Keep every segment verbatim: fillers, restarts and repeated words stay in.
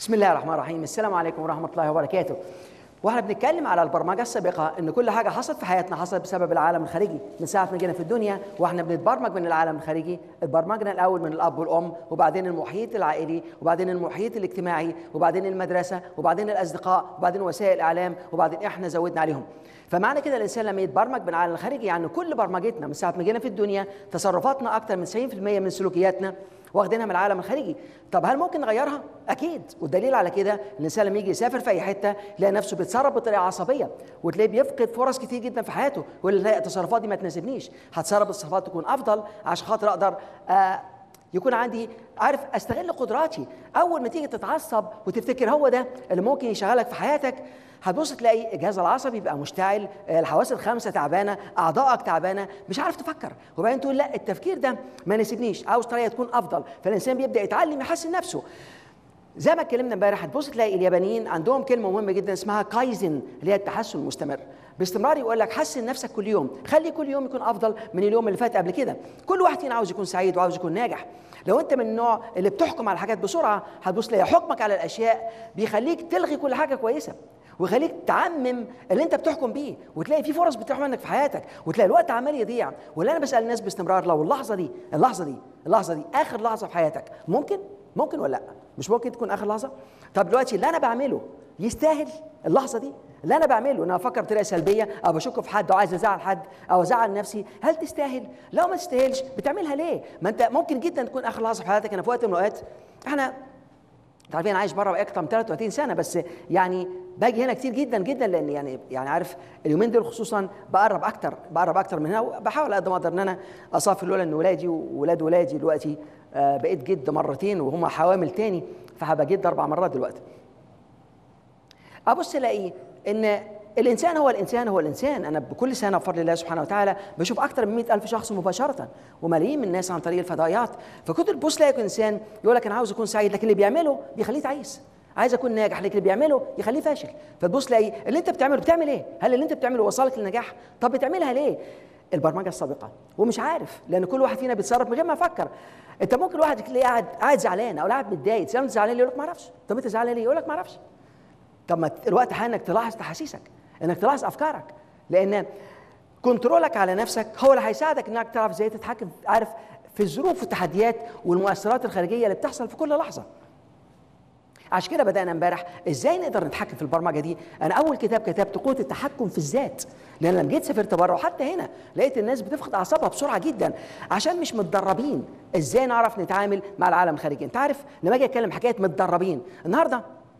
بسم الله الرحمن الرحيم. السلام عليكم ورحمة الله وبركاته. واحنا بنتكلم على البرمجة السابقة ان كل حاجة حصلت في حياتنا حصلت بسبب العالم الخارجي. من ساعة ما جينا في الدنيا واحنا بنتبرمج من العالم الخارجي، اتبرمجنا الاول من الاب والام، وبعدين المحيط العائلي، وبعدين المحيط الاجتماعي، وبعدين المدرسة، وبعدين الاصدقاء، وبعدين وسائل الاعلام، وبعدين احنا زودنا عليهم. فمعنى كده الانسان لما يتبرمج من العالم الخارجي يعني كل برمجتنا من ساعة ما جينا في الدنيا، تصرفاتنا اكتر من تسعين بالمئة من سلوكياتنا واخدينها من العالم الخارجي. طب هل ممكن نغيرها؟ اكيد. والدليل على كده الانسان لما يجي يسافر في اي حته يلاقي نفسه بيتصرف بطريقه عصبيه، وتلاقيه بيفقد فرص كتير جدا في حياته، ويقول لا التصرفات دي ما تناسبنيش، هتصرف التصرفات تكون افضل عشان خاطر اقدر آه يكون عندي عارف استغل قدراتي. اول ما تيجي تتعصب وتفتكر هو ده اللي ممكن يشغلك في حياتك، هتبص تلاقي الجهاز العصبي بيبقى مشتعل، الحواس الخمسه تعبانه، اعضائك تعبانه، مش عارف تفكر، وبعدين تقول لا التفكير ده ما يناسبنيش، عاوز طريقه تكون افضل. فالانسان بيبدا يتعلم يحسن نفسه. زي ما اتكلمنا امبارح هتبص تلاقي اليابانيين عندهم كلمه مهمه جدا اسمها كايزن، اللي هي التحسن المستمر. باستمرار يقول لك حسن نفسك كل يوم، خلي كل يوم يكون افضل من اليوم اللي فات قبل كده. كل واحد فينا عاوز يكون سعيد وعاوز يكون ناجح. لو انت من النوع اللي بتحكم على الحاجات بسرعه، هتبص تلاقي حكمك على الاشياء بيخليك تلغي كل حاجه كويسه، ويخليك تعمم اللي انت بتحكم بيه، وتلاقي في فرص بتروح منك في حياتك، وتلاقي الوقت عمال يضيع. واللي انا بسال الناس باستمرار، لو اللحظه دي اللحظه دي اللحظه دي اخر لحظه في حياتك، ممكن ممكن ولا لا؟ مش ممكن تكون اخر لحظه؟ طب دلوقتي اللي انا بعمله يستاهل اللحظه دي؟ اللي انا بعمله ان انا افكر بطريقه سلبيه او بشك في حد وعايز ازعل حد او ازعل نفسي، هل تستاهل؟ لو ما تستاهلش بتعملها ليه؟ ما انت ممكن جدا تكون اخر لحظه في حياتك. انا في وقت من الاوقات احنا انت عارفين انا عايش بره اكتر من ثلاث وثلاثين سنه، بس يعني باجي هنا كتير جدا جدا، لان يعني يعني عارف اليومين دول خصوصا بقرب اكتر بقرب اكتر من هنا، وبحاول قد ما اقدر ان انا اصافي لولا ان ولادي وولاد ولادي دلوقتي آه بقيت جد مرتين وهم حوامل تاني، فهبقى جد اربع مرات دلوقتي. ابص الاقي ان الانسان هو الانسان هو الانسان. انا بكل سنه بفضل الله سبحانه وتعالى بشوف اكثر من مئة ألف شخص مباشره، وملايين من الناس عن طريق الفضائيات. فكنت تبص تلاقي انسان يقول لك انا عاوز اكون سعيد، لكن اللي بيعمله بيخليه تعيس. عايز اكون ناجح، لكن اللي بيعمله يخليه فاشل. فتبص تلاقي اللي انت بتعمله بتعمل ايه؟ هل اللي انت بتعمله وصلك للنجاح؟ طب بتعملها ليه؟ البرمجه السابقه، ومش عارف، لان كل واحد فينا بيتصرف من غير ما يفكر. انت ممكن واحد تلاقيه قاعد قاعد زعلان او قاعد متضايق، تساله انت زعلان ليه؟ يقول لك ما اعرفش. طب انت زعلان ليه؟ يقول لك ما اعرفش. طب ما الوقت حان انك تلاحظ تحاسيسك، انك تلاحظ افكارك، لان كنترولك على نفسك هو اللي هيساعدك انك تعرف ازاي تتحكم عارف في الظروف والتحديات والمؤثرات الخارجيه اللي بتحصل في كل لحظه. عشان كده بدانا امبارح ازاي نقدر نتحكم في البرمجه دي. انا اول كتاب كتبت قوه التحكم في الذات، لان لما جيت سافرت بره وحتى هنا لقيت الناس بتفقد اعصابها بسرعه جدا عشان مش متدربين ازاي نعرف نتعامل مع العالم الخارجي. انت عارف لما اجي اتكلم حكايه متدربين، النهارده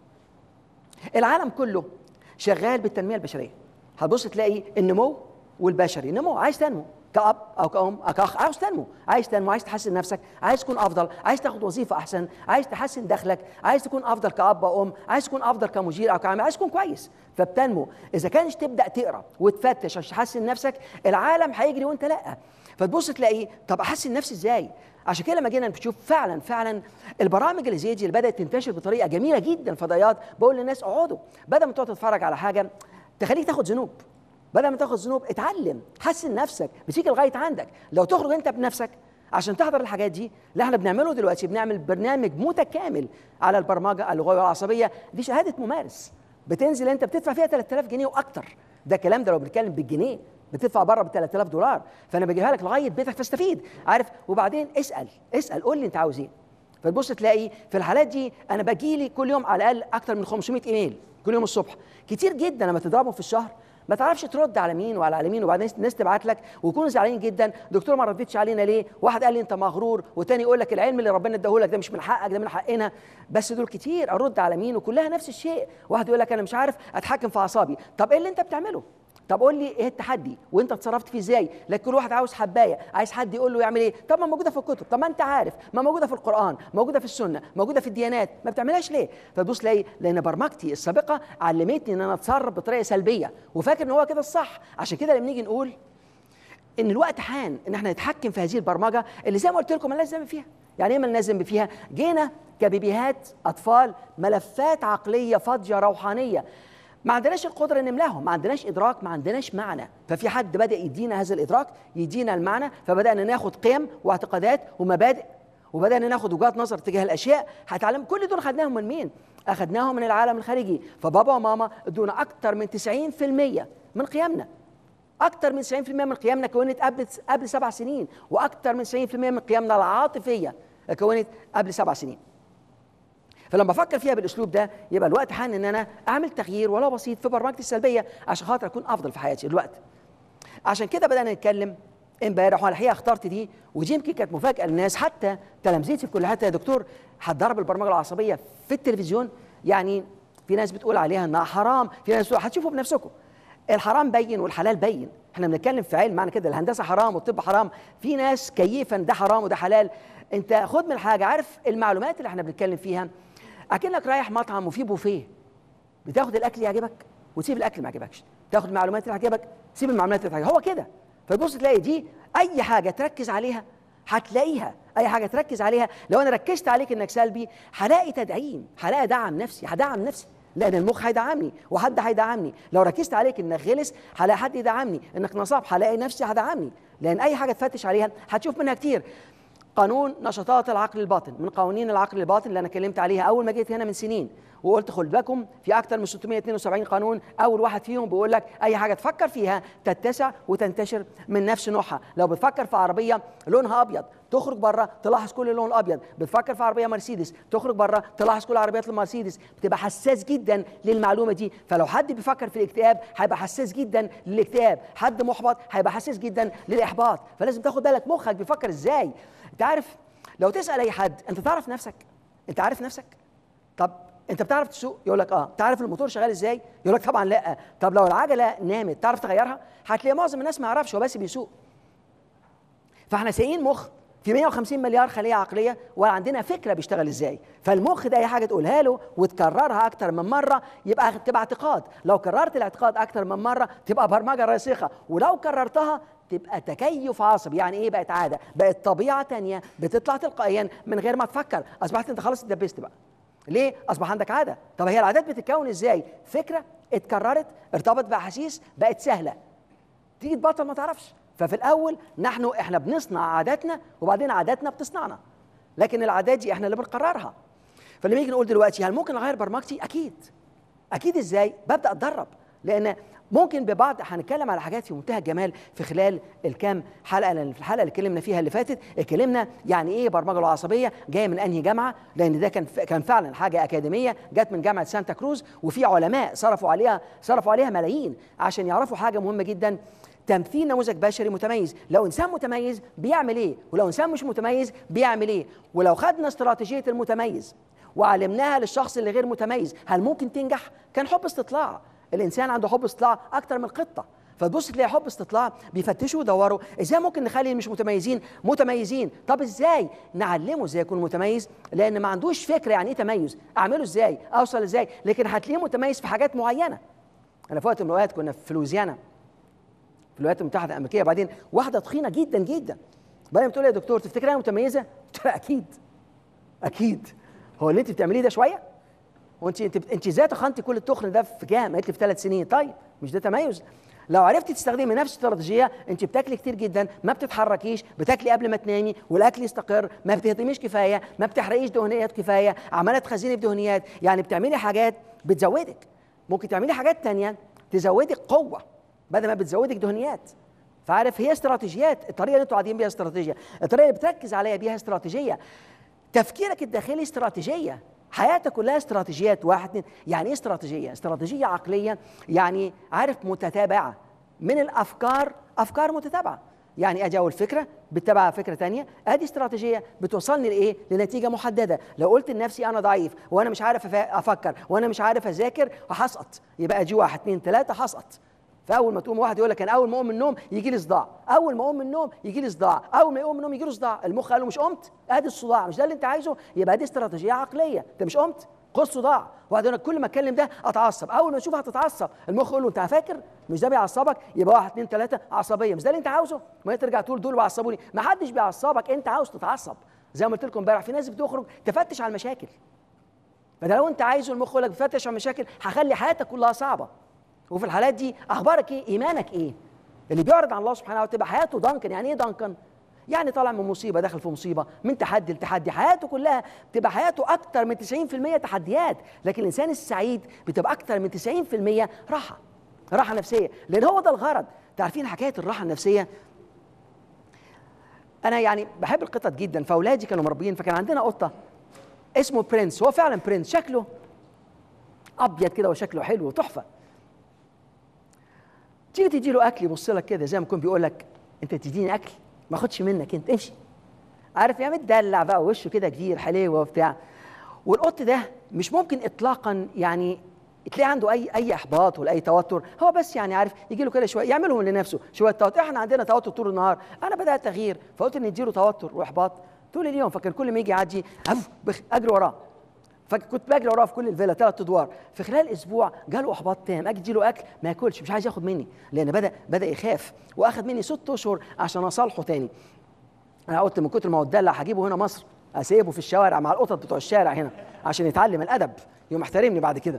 العالم كله شغال بالتنميه البشريه. هتبص تلاقي النمو والبشري، نمو عايز تنمو كأب أو كأم أو كأخ، عاوز تنمو، عايز تنمو، عايز تحسن نفسك، عايز تكون أفضل، عايز تاخد وظيفة أحسن، عايز تحسن دخلك، عايز تكون أفضل كأب أو أم، عايز تكون أفضل كمدير أو كعامل، عايز تكون كويس، فبتنمو. إذا كانش تبدأ تقرأ وتفتش عشان تحسن نفسك، العالم هيجري وأنت لأ. فتبص تلاقي طب أحسن نفسي إزاي؟ عشان كده لما جينا نشوف فعلا فعلا البرامج اللي زي دي اللي بدأت تنتشر بطريقة جميلة جدا، فضائيات، بقول للناس اقعدوا بدل ما تقعد تتفرج على حاجة تخليك تاخد ذنوب، بدل ما تاخد ذنوب اتعلم، حسن نفسك، بتيجي لغايه عندك. لو تخرج انت بنفسك عشان تحضر الحاجات دي اللي احنا بنعمله دلوقتي، بنعمل برنامج متكامل على البرمجه اللغويه والعصبيه دي، شهاده ممارس بتنزل انت بتدفع فيها ثلاثة آلاف جنيه واكتر. ده الكلام ده لو بنتكلم بالجنيه، بتدفع بره ب ثلاثة آلاف دولار، فانا بجيبها لك لغايه بيتك فاستفيد عارف. وبعدين اسال اسال قول لي انت عاوز ايه. فتبص تلاقي في الحالات دي انا باجي لي كل يوم على الاقل اكتر من خمسمئة ايميل كل يوم الصبح، كتير جدا. لما تضربهم في الشهر ما تعرفش ترد على مين وعلى على مين، وبعدين الناس تبعت لك ويكونوا زعلانين جدا، دكتور ما ردتش علينا ليه؟ واحد قال لي انت مغرور، والتاني يقول لك العلم اللي ربنا اداه لك ده مش من حقك، ده من حقنا. بس دول كتير، ارد على مين؟ وكلها نفس الشيء. واحد يقول لك انا مش عارف اتحكم في اعصابي. طب ايه اللي انت بتعمله؟ طب قول لي ايه التحدي وانت اتصرفت فيه ازاي؟ لكن كل واحد عاوز حبايه، عايز حد يقول له يعمل ايه. طب ما موجوده في الكتب، طب ما انت عارف، ما موجوده في القران، موجوده في السنه، موجوده في الديانات، ما بتعملهاش ليه؟ فتبص تلاقي لان برمجتي السابقه علمتني ان انا اتصرف بطريقه سلبيه وفاكر ان هو كده الصح. عشان كده لما نيجي نقول ان الوقت حان ان احنا نتحكم في هذه البرمجه اللي زي ما قلت لكم مالناش ذنب فيها. يعني ايه مالناش ذنب فيها؟ جينا كبيبيهات اطفال ملفات عقليه فاضيه روحانيه، ما عندناش القدره نملاهم، ما عندناش ادراك، ما عندناش معنى. ففي حد بدا يدينا هذا الادراك، يدينا المعنى، فبدانا ناخد قيم واعتقادات ومبادئ، وبدانا ناخد وجهات نظر تجاه الاشياء هتعلم. كل دول خدناهم من مين؟ اخدناهم من العالم الخارجي. فبابا وماما ادونا اكتر من تسعين في المية من قيمنا، اكتر من تسعين في المية من قيمنا كونت قبل قبل سبع سنين، واكتر من تسعين في المية من قيمنا العاطفيه كونت قبل سبع سنين. فلما افكر فيها بالاسلوب ده يبقى الوقت حان ان انا اعمل تغيير ولو بسيط في برمجتي السلبيه عشان خاطر اكون افضل في حياتي. الوقت عشان كده بدانا نتكلم امبارح، وانا الحقيقه اخترت دي، ودي يمكن كانت مفاجاه للناس، حتى تلامذتي في كل حته. يا دكتور هتدرب البرمجه العصبيه في التلفزيون؟ يعني في ناس بتقول عليها انها حرام، في ناس بتقول هتشوفوا بنفسكم. الحرام بين والحلال بين، احنا بنتكلم في علم، معنى كده الهندسه حرام والطب حرام. في ناس كيفا ده حرام وده حلال. انت خد من الحاجه، عارف المعلومات اللي احنا بنتكلم فيها اكنك رايح مطعم وفيه بوفيه، بتاخد الاكل اللي يعجبك وتسيب الاكل اللي ما يعجبكش، تاخد المعلومات اللي تعجبك تسيب المعلومات اللي تعجبك، هو كده. فتبص تلاقي دي اي حاجه تركز عليها هتلاقيها، اي حاجه تركز عليها لو انا ركزت عليك انك سلبي هلاقي تدعيم، هلاقي دعم نفسي، هدعم نفسي لان المخ هيدعمني وحد هيدعمني. لو ركزت عليك انك غلس هلاقي حد يدعمني، انك نصاب هلاقي نفسي هدعمني، لان اي حاجه تفتش عليها هتشوف منها كتير. قانون نشاطات العقل الباطن من قوانين العقل الباطن اللي انا اتكلمت عليها اول ما جيت هنا من سنين، وقلت خد بالكم في اكثر من ستمائة واثنين وسبعين قانون، اول واحد فيهم بيقول لك اي حاجه تفكر فيها تتسع وتنتشر من نفس نوعها. لو بتفكر في عربيه لونها ابيض تخرج بره تلاحظ كل اللون الابيض، بتفكر في عربيه مرسيدس تخرج بره تلاحظ كل عربيات المرسيدس، بتبقى حساس جدا للمعلومه دي. فلو حد بيفكر في الاكتئاب هيبقى حساس جدا للاكتئاب، حد محبط هيبقى حساس جدا للاحباط. فلازم تاخد بالك مخك بيفكر ازاي. انت عارف لو تسال اي حد انت تعرف نفسك؟ انت عارف نفسك؟ طب انت بتعرف تسوق؟ يقول لك اه. تعرف الموتور شغال ازاي؟ يقول لك طبعا لا. طب لو العجله نامت تعرف تغيرها؟ هتلاقي معظم الناس ما يعرفش، هو بس بيسوق. فاحنا سايقين مخ في مئة وخمسين مليار خليه عقليه ولا عندنا فكره بيشتغل ازاي. فالمخ ده اي حاجه تقولها له وتكررها اكتر من مره يبقى تبقى اعتقاد، لو كررت الاعتقاد اكتر من مره تبقى برمجه راسخه، ولو كررتها تبقى تكيف عصبي. يعني ايه؟ بقت عاده، بقت طبيعه تانية بتطلع تلقائيا من غير ما تفكر. اصبحت انت خلاص اتدبست بقى. ليه؟ اصبح عندك عاده. طب هي العادات بتتكون ازاي؟ فكره اتكررت ارتبط باحاسيس بقت سهله، تيجي تبطل ما تعرفش. ففي الاول نحن احنا بنصنع عاداتنا وبعدين عاداتنا بتصنعنا، لكن العادات دي احنا اللي بنقررها. فلما نيجي نقول دلوقتي هل ممكن اغير برمجتي؟ اكيد. اكيد ازاي؟ ببدا اتدرب، لان ممكن ببعض هنتكلم على حاجات في منتهى الجمال في خلال الكام حلقه. لان في الحلقه اللي اتكلمنا فيها اللي فاتت اتكلمنا يعني ايه برمجه العصبيه، جايه من انهي جامعه، لان ده كان كان فعلا حاجه اكاديميه جت من جامعه سانتا كروز، وفي علماء صرفوا عليها صرفوا عليها ملايين عشان يعرفوا حاجه مهمه جدا، تمثيل نموذج بشري متميز. لو انسان متميز بيعمل ايه، ولو انسان مش متميز بيعمل ايه. ولو خدنا استراتيجيه المتميز وعلمناها للشخص اللي غير متميز هل ممكن تنجح؟ كان حب استطلاع، الانسان عنده حب استطلاع اكتر من القطه. فتبص تلاقي حب استطلاع بيفتشوا ويدوروا ازاي ممكن نخلي مش متميزين متميزين. طب ازاي نعلمه ازاي يكون متميز؟ لان ما عندوش فكره يعني ايه تميز، اعمله ازاي، اوصل ازاي. لكن هتلاقيه متميز في حاجات معينه. انا في وقت من الاوقات كنا في لويزيانا في الولايات المتحده الامريكيه، بعدين واحده تخينه جدا جدا بعدين بتقول لي يا دكتور تفتكر انا متميزه؟ قلت لها اكيد اكيد. هو اللي انت بتعمليه ده شويه؟ وانت انت انت ازاي تخنتي كل التخن ده في كام؟ قالت لي في ثلاث سنين. طيب مش ده تميز؟ لو عرفتي تستخدمي نفس الاستراتيجيه، انت بتاكلي كتير جدا، ما بتتحركيش، بتاكلي قبل ما تنامي والاكل يستقر، ما بتهضميش كفايه، ما بتحرقيش دهنيات كفايه، عماله تخزني بدهنيات، يعني بتعملي حاجات بتزودك. ممكن تعملي حاجات تانية تزودك قوه بدل ما بتزودك دهنيات. فعارف هي استراتيجيات، الطريقه اللي انتوا قاعدين بيها استراتيجيه، الطريقه اللي بتركز عليها بيها استراتيجيه، تفكيرك الداخلي استراتيجيه، حياتك كلها استراتيجيات. واحد اتنين. يعني ايه استراتيجيه؟ استراتيجيه عقليه، يعني عارف متتابعه من الافكار، افكار متتابعه. يعني اجي اول فكره بتتابع فكره ثانيه، ادي استراتيجيه بتوصلني لايه؟ لنتيجه محدده. لو قلت لنفسي انا ضعيف وانا مش عارف افكر وانا مش عارف اذاكر هسقط، يبقى اجي واحد اتنين ثلاثه هسقط. فاول ما تقوم واحد يقول لك انا اول ما اقوم من النوم يجي لي صداع، اول ما اقوم من النوم يجي لي صداع، اول ما يقوم من النوم يجي له صداع، المخ قال له مش قمت؟ ادي الصداع، مش ده اللي انت عايزه؟ يبقى دي استراتيجيه عقليه، انت مش قمت؟ خد صداع. وبعدين انا كل ما اتكلم ده اتعصب، اول ما اشوفها هتتعصب، المخ يقول له انت فاكر؟ مش ده بيعصبك؟ يبقى واحد اتنين ثلاثه عصبيه، مش ده اللي انت عاوزه؟ ما ترجع تقول دول بيعصبوني، ما حدش بيعصبك، انت عاوز تتعصب. زي ما قلت لكم امبارح في ناس بتخرج تفتش على المشاكل. فده لو انت عايزه المخ يقول لك بفتش على المشاكل هخلي حياتك كلها صعبه. وفي الحالات دي اخبارك ايه؟ ايمانك ايه؟ اللي بيعرض عن الله سبحانه وتعالى تبقى حياته ضنكن. يعني ايه ضنكن؟ يعني طالع من مصيبه داخل في مصيبه، من تحدي لتحدي، حياته كلها بتبقى حياته اكتر من تسعين في المية تحديات. لكن الانسان السعيد بتبقى اكتر من تسعين في المية راحه، راحه نفسيه، لان هو ده الغرض. تعرفين حكايه الراحه النفسيه؟ انا يعني بحب القطط جدا، فاولادي كانوا مربيين، فكان عندنا قطه اسمه برنس، هو فعلا برنس، شكله ابيض كده وشكله حلو وتحفه. تيجي تدي له اكل يبص لك كده زي ما يكون بيقول لك انت تديني اكل؟ ما اخدش منك، انت امشي. عارف يا متدلع بقى، وشه كده كبير حليوه وبتاع. والقط ده مش ممكن اطلاقا يعني تلاقي عنده اي اي احباط ولا اي توتر، هو بس يعني عارف يجي له كده شويه يعملهم لنفسه شويه توتر. احنا عندنا توتر طول النهار، انا بدات تغيير فقلت ان نديله توتر واحباط طول اليوم. فكان كل ما يجي يعدي اجري وراه، فكنت بجري وراه في كل الفيلا ثلاث ادوار. في خلال اسبوع جاله احباط تام، اجي اديله اكل ما ياكلش، مش عايز ياخد مني، لان بدا بدا يخاف، واخد مني ست اشهر عشان اصالحه تاني. انا قلت من كتر ما هو اتدلع هجيبه هنا مصر، اسيبه في الشوارع مع القطط بتوع الشارع هنا عشان يتعلم الادب، يوم يحترمني بعد كده.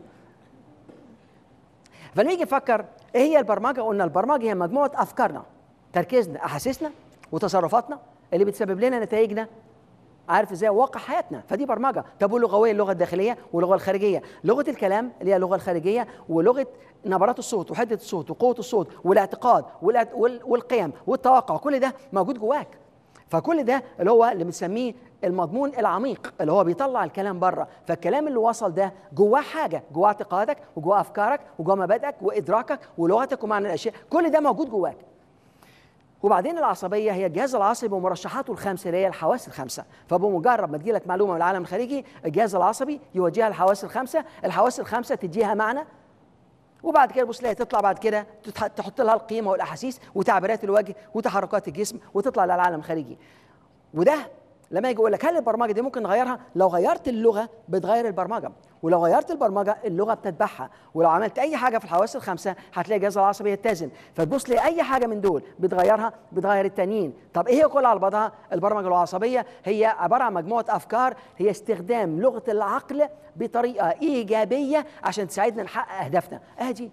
فنيجي نفكر ايه هي البرمجه؟ قلنا البرمجه هي مجموعه افكارنا، تركيزنا، احاسيسنا، وتصرفاتنا اللي بتسبب لنا نتائجنا، عارف ازاي، واقع حياتنا. فدي برمجه. طب واللغويه؟ اللغه الداخليه واللغه الخارجيه. لغه الكلام اللي هي اللغه الخارجيه، ولغه نبرات الصوت وحده الصوت وقوه الصوت والاعتقاد والقيم والتوقع، كل ده موجود جواك. فكل ده اللي هو اللي بنسميه المضمون العميق، اللي هو بيطلع الكلام بره. فالكلام اللي وصل ده جواه حاجه، جواه اعتقادك وجواه افكارك وجواه مبادئك وادراكك ولغتك ومعنى الاشياء، كل ده موجود جواك. وبعدين العصبيه هي الجهاز العصبي ومرشحاته الخمسه اللي هي الحواس الخمسه. فبمجرد ما تجيلك معلومه من العالم الخارجي، الجهاز العصبي يوجهها الحواس الخمسه، الحواس الخمسه تديها معنى، وبعد كده بص تطلع بعد كده تحط لها القيمه والاحاسيس وتعبيرات الوجه وتحركات الجسم وتطلع للعالم الخارجي. وده لما يجي يقول لك هل البرمجه دي ممكن نغيرها؟ لو غيرت اللغه بتغير البرمجه، ولو غيرت البرمجه اللغه بتتبعها، ولو عملت اي حاجه في الحواس الخمسه هتلاقي الجهاز العصبي يتزن. فتبص لي اي حاجه من دول بتغيرها بتغير التانيين. طب ايه هي كلها على بعضها؟ البرمجه العصبيه هي عباره عن مجموعه افكار، هي استخدام لغه العقل بطريقه ايجابيه عشان تساعدنا نحقق اهدافنا. ادي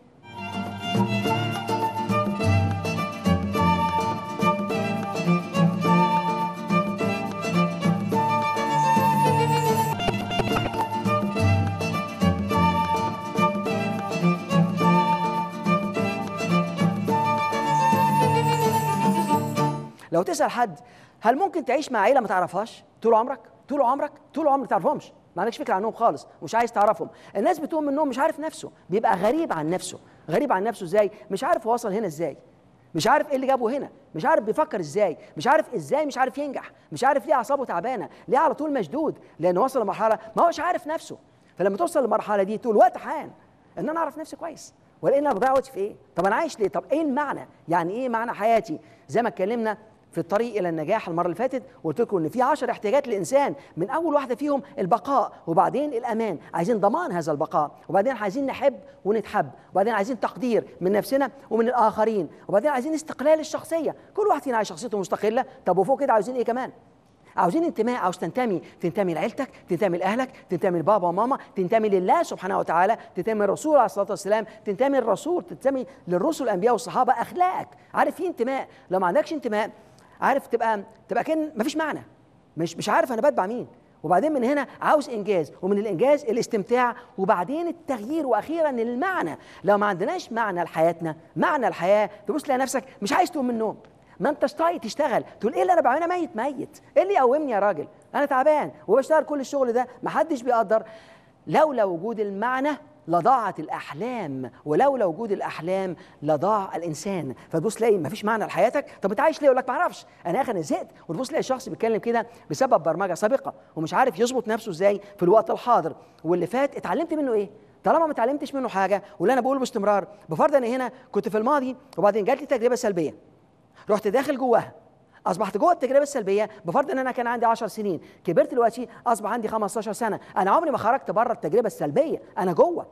لو تسأل حد هل ممكن تعيش مع عيلة ما تعرفهاش طول عمرك؟ طول عمرك؟ طول عمرك ما تعرفهمش، ما عندكش فكرة عنهم خالص، مش عايز تعرفهم. الناس بتقوم منهم مش عارف نفسه، بيبقى غريب عن نفسه. غريب عن نفسه ازاي؟ مش عارف وصل هنا ازاي، مش عارف ايه اللي جابه هنا، مش عارف بيفكر ازاي، مش عارف ازاي مش عارف ينجح، مش عارف ليه اعصابه تعبانه، ليه على طول مشدود، لانه وصل لمرحله ما هوش عارف نفسه. فلما توصل للمرحله دي طول الوقت حان ان انا اعرف نفسي كويس، ولا ان انا بضيع وقتي في ايه؟ طب انا عايش ليه؟ طب ايه المعنى؟ يعني ايه معنى حياتي؟ زي ما اتكلمنا في الطريق الى النجاح المره اللي فاتت، وقلت لكم ان في عشر احتياجات للانسان، من اول واحده فيهم البقاء، وبعدين الامان، عايزين ضمان هذا البقاء، وبعدين عايزين نحب ونتحب، وبعدين عايزين تقدير من نفسنا ومن الاخرين، وبعدين عايزين استقلال الشخصيه، كل واحد فينا عايز شخصيته مستقله. طب وفوق كده عاوزين ايه كمان؟ عاوزين انتماء، عاوز تنتمي، تنتمي لعيلتك، تنتمي لاهلك، تنتمي لبابا وماما، تنتمي لله سبحانه وتعالى، تنتمي للرسول عليه الصلاه والسلام، تنتمي للرسول، تنتمي للرسل الانبياء والصحابه، اخلاق. عارف في انتماء. لو ما عندكش انتماء عارف تبقى تبقى كان مفيش معنى، مش مش عارف انا بتبع مين. وبعدين من هنا عاوز انجاز، ومن الانجاز الاستمتاع، وبعدين التغيير، واخيرا المعنى. لو ما عندناش معنى لحياتنا، معنى الحياه، تبص تلاقي نفسك مش عايز تقوم من النوم، ما انتش طايق تشتغل، تقول ايه اللي انا بعمله؟ ميت ميت، ايه اللي يقومني يا راجل؟ انا تعبان وبشتغل كل الشغل ده محدش بيقدر. لولا وجود المعنى لضاعت الأحلام، ولولا وجود الأحلام لضاع الإنسان. فتبص تلاقي مفيش معنى لحياتك. طب أنت عايش ليه؟ يقول لك ما أعرفش، أنا آخر زهقت. وتبص تلاقي الشخص بيتكلم كده بسبب برمجة سابقة، ومش عارف يظبط نفسه إزاي في الوقت الحاضر. واللي فات اتعلمت منه إيه؟ طالما ما اتعلمتش منه حاجة، واللي أنا بقوله باستمرار، بفرض أنا هنا كنت في الماضي وبعدين جات لي تجربة سلبية، رحت داخل جواها، اصبحت جوه التجربه السلبيه. بفرض ان انا كان عندي عشر سنين، كبرت دلوقتي اصبح عندي خمستاشر سنه، انا عمري ما خرجت بره التجربه السلبيه، انا جوه.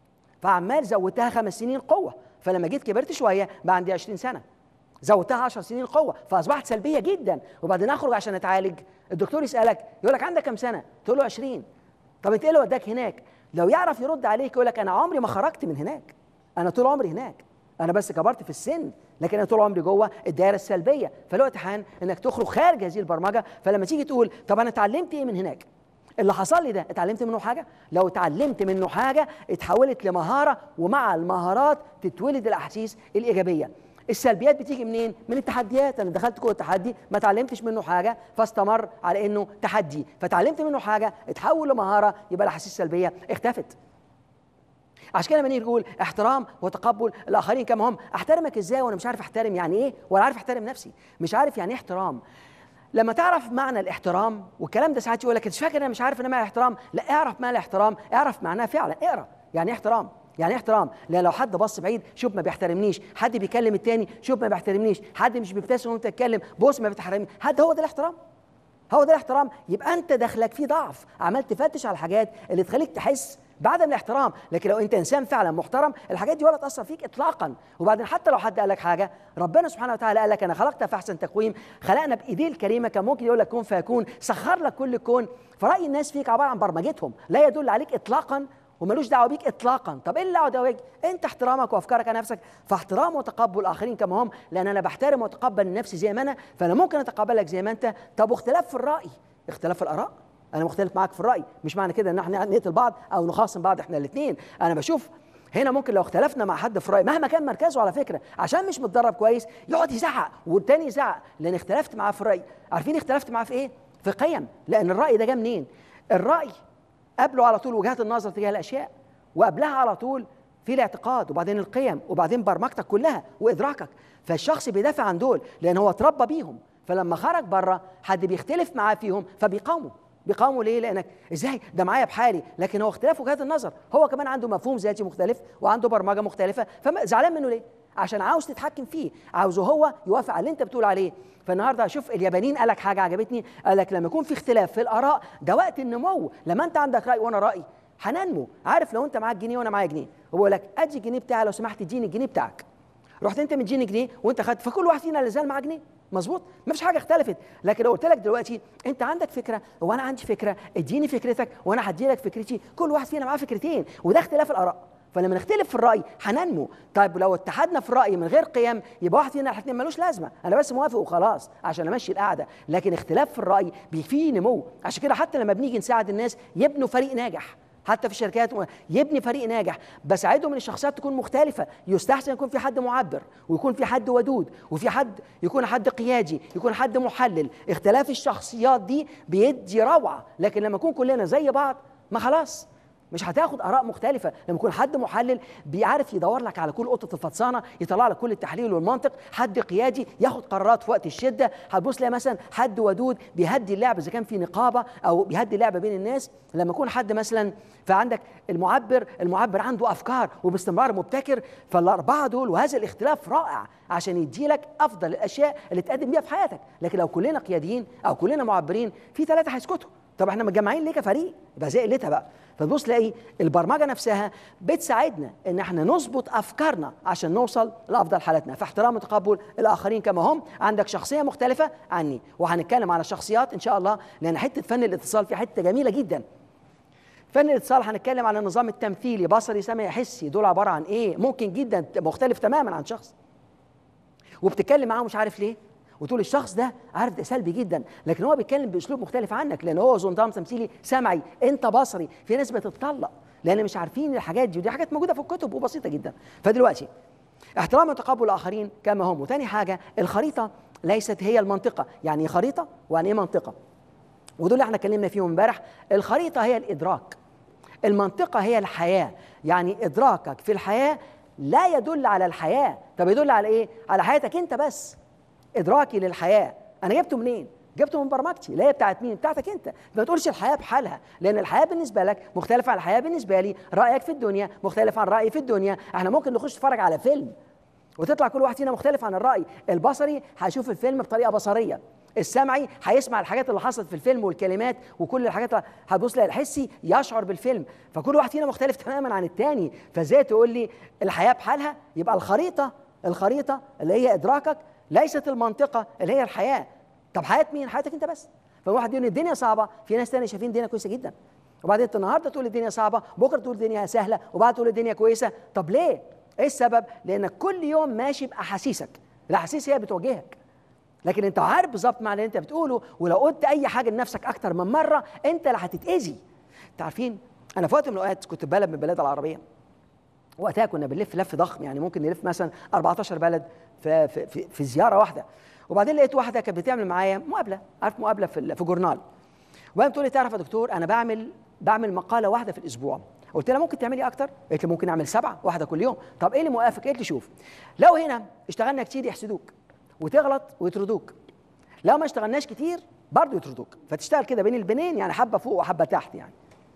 فعمال زودتها خمس سنين قوه، فلما جيت كبرت شويه بقى عندي عشرين سنه، زودتها عشر سنين قوه، فاصبحت سلبيه جدا. وبعدين اخرج عشان اتعالج، الدكتور يسالك يقول لك عندك كام سنه؟ تقول له عشرين. طب انت ايه اللي وداك هناك؟ لو يعرف يرد عليك يقول لك انا عمري ما خرجت من هناك، انا طول عمري هناك. انا بس كبرت في السن، لكن انا طول عمري جوه الدائره السلبيه. فالوقت حان انك تخرج خارج هذه البرمجه. فلما تيجي تقول طب انا اتعلمت ايه من هناك؟ اللي حصل لي ده اتعلمت منه حاجه؟ لو اتعلمت منه حاجه اتحولت لمهاره، ومع المهارات تتولد الاحاسيس الايجابيه. السلبيات بتيجي منين؟ من التحديات. انا دخلت جوه التحدي ما اتعلمتش منه حاجه فاستمر على انه تحدي، فتعلمت منه حاجه اتحول لمهاره، يبقى الاحاسيس السلبيه اختفت. عشان كده لما نيجي نقول احترام وتقبل الاخرين كما هم، احترمك ازاي وانا مش عارف احترم يعني ايه، ولا عارف احترم نفسي؟ مش عارف يعني ايه احترام. لما تعرف معنى الاحترام، والكلام ده ساعات يقول لك انت مش فاكر انا مش عارف ان معنى الاحترام، لا اعرف معنى الاحترام، اعرف معناه فعلا، اقرا يعني ايه احترام. يعني ايه احترام؟ لان لو حد بص بعيد شوف ما بيحترمنيش، حد بيكلم التاني شوف ما بيحترمنيش، حد مش بيبتسم وانت تتكلم بص ما بتحترمني، حد هو ده الاحترام؟ هو ده الاحترام؟ يبقى انت داخلك فيه ضعف، عمال تفتش على الحاجات اللي تخليك تحس بعدم الاحترام. لكن لو انت انسان فعلا محترم الحاجات دي ولا تاثر فيك اطلاقا. وبعدين حتى لو حد قال لك حاجه، ربنا سبحانه وتعالى قال لك انا خلقتك في احسن تقويم، خلقنا بايديه الكريمه، كان ممكن يقول لك كن فيكون، سخر لك كل الكون. فراي الناس فيك عباره عن برمجتهم، لا يدل عليك اطلاقا وملوش دعوه بيك اطلاقا. طب ايه اللي دعوه بيك؟ انت احترامك وافكارك عن نفسك، فاحترام وتقبل الاخرين كما هم، لان انا بحترم واتقبل نفسي زي ما انا، فانا ممكن اتقبلك زي ما انت. طب واختلاف في الراي، اختلاف في الاراء، انا مختلف معاك في الراي، مش معنى كده ان احنا نقتل بعض او نخاصم بعض احنا الاثنين. انا بشوف هنا ممكن لو اختلفنا مع حد في راي مهما كان مركزه على فكره، عشان مش متدرب كويس يقعد يزعق والتاني يزعق، لان اختلفت معاه في الراي. عارفين اختلفت معاه في ايه؟ في قيم. لان الراي ده جه منين؟ الراي قبله على طول وجهات النظر تجاه الاشياء، وقبلها على طول في الاعتقاد، وبعدين القيم، وبعدين برمجتك كلها وادراكك. فالشخص بيدافع عن دول لان هو اتربى بيهم، فلما خرج بره حد بيختلف معاه فيهم فبيقاومه. بيقاوموا ليه؟ لانك ازاي ده معايا بحالي، لكن هو اختلاف وجهات النظر، هو كمان عنده مفهوم ذاتي مختلف وعنده برمجه مختلفه، فزعلان منه ليه؟ عشان عاوز تتحكم فيه، عاوزه هو يوافق على اللي انت بتقول عليه. فالنهارده شوف اليابانيين قال لك حاجه عجبتني، قال لك لما يكون في اختلاف في الاراء ده وقت النمو. لما انت عندك راي وانا رايي هننمو. عارف لو انت معاك جنيه وانا معايا جنيه وبقول لك ادي الجنيه بتاعي لو سمحت اديني الجنيه بتاعك، رحت انت مديني جنيه وانت خدت، فكل واحد فينا لازال معاه جنيه، مظبوط؟ ما فيش حاجه اختلفت. لكن لو قلت لك دلوقتي انت عندك فكره وانا عندي فكره، اديني فكرتك وانا هدي لك فكرتي، كل واحد فينا معاه فكرتين، وده اختلاف الاراء. فلما نختلف في الراي هننمو. طيب لو اتحدنا في الراي من غير قيم يبقى واحد فينا الاثنين ملوش لازمه، انا بس موافق وخلاص عشان امشي القعده. لكن اختلاف في الراي فيه نمو. عشان كده حتى لما بنيجي نساعد الناس يبنوا فريق ناجح، حتى في الشركات يبني فريق ناجح، بساعده من الشخصيات تكون مختلفة. يستحسن يكون في حد معبر، ويكون في حد ودود، وفي حد يكون حد قيادي، يكون حد محلل. اختلاف الشخصيات دي بيدي روعة. لكن لما نكون كلنا زي بعض ما خلاص مش هتاخد اراء مختلفه. لما يكون حد محلل بيعرف يدور لك على كل قطه الفطسانه، يطلع لك كل التحليل والمنطق، حد قيادي ياخد قرارات في وقت الشده، هتبص لها مثلا حد ودود بيهدي اللعب اذا كان في نقابه او بيهدي اللعبه بين الناس. لما يكون حد مثلا، فعندك المعبر، المعبر عنده افكار وباستمرار مبتكر. فالاربعه دول وهذا الاختلاف رائع عشان يدي لك افضل الاشياء اللي تقدم بيها في حياتك. لكن لو كلنا قياديين او كلنا معبرين في ثلاثه هيسكتوا. طب احنا متجمعين ليه كفريق؟ يبقى زي قلتها بقى. فتبص تلاقي البرمجه نفسها بتساعدنا ان احنا نظبط افكارنا عشان نوصل لافضل حالاتنا. فاحترام وتقبل الاخرين كما هم. عندك شخصيه مختلفه عني، وهنتكلم على الشخصيات ان شاء الله، لان حته فن الاتصال في حته جميله جدا. فن الاتصال هنتكلم على النظام التمثيلي، بصري سمعي حسي، دول عباره عن ايه؟ ممكن جدا مختلف تماما عن شخص، وبتتكلم معاه مش عارف ليه، وتقول الشخص ده عارف ده سلبي جدا، لكن هو بيتكلم باسلوب مختلف عنك، لان هو نظام تمثيلي سمعي، انت بصري. في ناس بتتطلق لان مش عارفين الحاجات دي، ودي حاجات موجوده في الكتب وبسيطه جدا. فدلوقتي احترام وتقبل الاخرين كما هم. وتاني حاجه الخريطه ليست هي المنطقه. يعني خريطه ويعني ايه منطقه؟ ودول اللي احنا اتكلمنا فيهم امبارح. الخريطه هي الادراك، المنطقه هي الحياه. يعني ادراكك في الحياه لا يدل على الحياه. طب يدل على ايه؟ على حياتك انت بس. ادراكي للحياه انا جبته منين؟ جبته من برمجتي، اللي هي بتاعت مين؟ بتاعتك انت. ما تقولش الحياه بحالها، لان الحياه بالنسبه لك مختلفه عن الحياه بالنسبه لي، رايك في الدنيا مختلف عن رايي في الدنيا. احنا ممكن نخش نتفرج على فيلم وتطلع كل واحد فينا مختلف عن الراي. البصري هيشوف الفيلم بطريقه بصريه، السمعي هيسمع الحاجات اللي حصلت في الفيلم والكلمات وكل الحاجات، هتبص لها الحسي يشعر بالفيلم. فكل واحد فينا مختلف تماما عن الثاني. فازاي تقول لي الحياه بحالها؟ يبقى الخريطه، الخريطه اللي هي ادراكك ليست المنطقه اللي هي الحياه. طب حياه مين؟ حياتك انت بس. فواحد يقول الدنيا صعبه، في ناس ثانيه شايفين الدنيا كويسه جدا. وبعدين انت النهارده تقول الدنيا صعبه، بكره تقول الدنيا سهله، وبعد تقول الدنيا كويسه. طب ليه؟ ايه السبب؟ لانك كل يوم ماشي باحاسيسك، الاحاسيس هي بتواجهك، لكن انت عارف بالظبط معنى اللي انت بتقوله، ولو قلت اي حاجه لنفسك اكتر من مره انت اللي هتتاذي. انت عارفين انا في وقت من الاوقات كنت في بلد من البلاد العربيه، وقتها كنا بنلف لف ضخم، يعني ممكن نلف مثلا أربعتاشر بلد في في في, في زياره واحده. وبعدين لقيت واحده كانت بتعمل معايا مقابله، عارف مقابله في في جورنال، وبعدين تقول لي تعرف يا دكتور انا بعمل بعمل مقاله واحده في الاسبوع. قلت لها ممكن تعملي اكتر؟ قالت لي ممكن اعمل سبعه واحده كل يوم. طب ايه اللي موقفك؟ قالت لي شوف، لو هنا اشتغلنا كتير يحسدوك وتغلط ويطردوك، لو ما اشتغلناش كتير برضه يطردوك، فتشتغل كده بين البنين، يعني حبه فوق وحبه تحت يعني.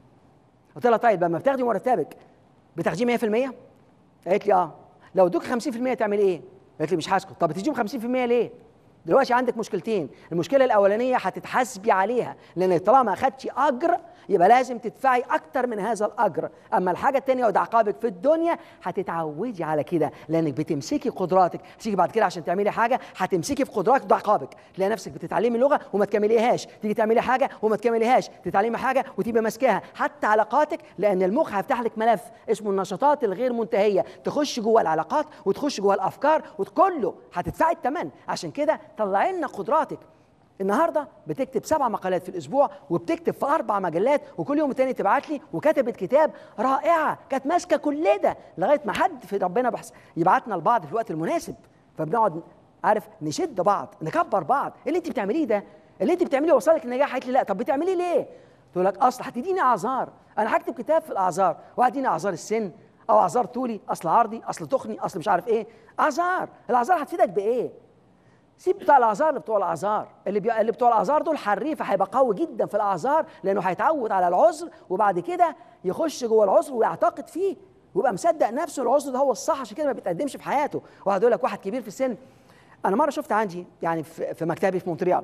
قلت لها طيب لما بتاخدي مرتبك بتاخديه مية في المية؟ قالت لي اه. لو ادوك خمسين في المية تعمل ايه؟ قالت لي مش هسكت. طب بتديهم خمسين في المية ليه؟ دلوقتي عندك مشكلتين، المشكله الاولانيه هتتحاسبي عليها، لان طالما ما اخدتي اجر يبقى لازم تدفعي اكتر من هذا الاجر. اما الحاجه الثانيه وده عقابك في الدنيا، هتتعودي على كده لانك بتمسكي قدراتك، تيجي بعد كده عشان تعملي حاجه هتمسكي في قدراتك، ده عقابك. تلاقي نفسك بتتعلمي لغه وما تكمليهاش، تيجي تعملي حاجه وما تكمليهاش، تتعلمي حاجه وتبقى ماسكاها، حتى علاقاتك، لان المخ هيفتح لك ملف اسمه النشاطات الغير منتهيه، تخش جوه العلاقات وتخش جوه الافكار وكله هتدفعي الثمن. عشان كده طلعي لنا قدراتك. النهارده بتكتب سبع مقالات في الاسبوع، وبتكتب في اربع مجلات، وكل يوم تاني تبعت لي، وكتبت كتاب رائعه كانت ماسكه كل ده لغايه ما حد في ربنا بحث يبعتنا لبعض في الوقت المناسب، فبنقعد عارف نشد بعض نكبر بعض. اللي انت بتعمليه ده، اللي انت بتعمليه وصلك النجاح. قالت لي لا. طب بتعمليه ليه؟ تقول لك اصل هتديني اعذار، انا هكتب كتاب في الاعذار، وهتديني اعذار السن او اعذار طولي، اصل عرضي، اصل تخني، اصل مش عارف ايه. اعذار، الاعذار هتفيدك بايه؟ سيب بتاع الاعذار اللي بتوع الاعذار، اللي بي... اللي بتوع الاعذار دول حريفه، هيبقى قوي جدا في الاعذار لانه هيتعود على العذر، وبعد كده يخش جوه العذر ويعتقد فيه ويبقى مصدق نفسه العذر ده هو الصح، عشان كده ما بيتقدمش في حياته. واحد يقول لك واحد كبير في السن، انا مره شفت عندي يعني في, في مكتبي في مونتريال،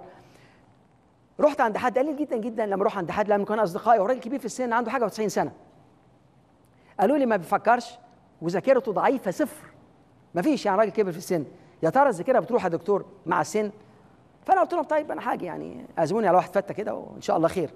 رحت عند حد قليل جدا جدا لما اروح عند حد لما كان اصدقائي، وراجل كبير في السن عنده حاجه وتسعين سنه، قالوا لي ما بيفكرش وذاكرته ضعيفه صفر، ما فيش يعني راجل كبير في السن، يا ترى الذاكره بتروح يا دكتور مع السن؟ فانا قلت لهم طيب انا حاجه يعني اعزموني على واحد فته كده وان شاء الله خير.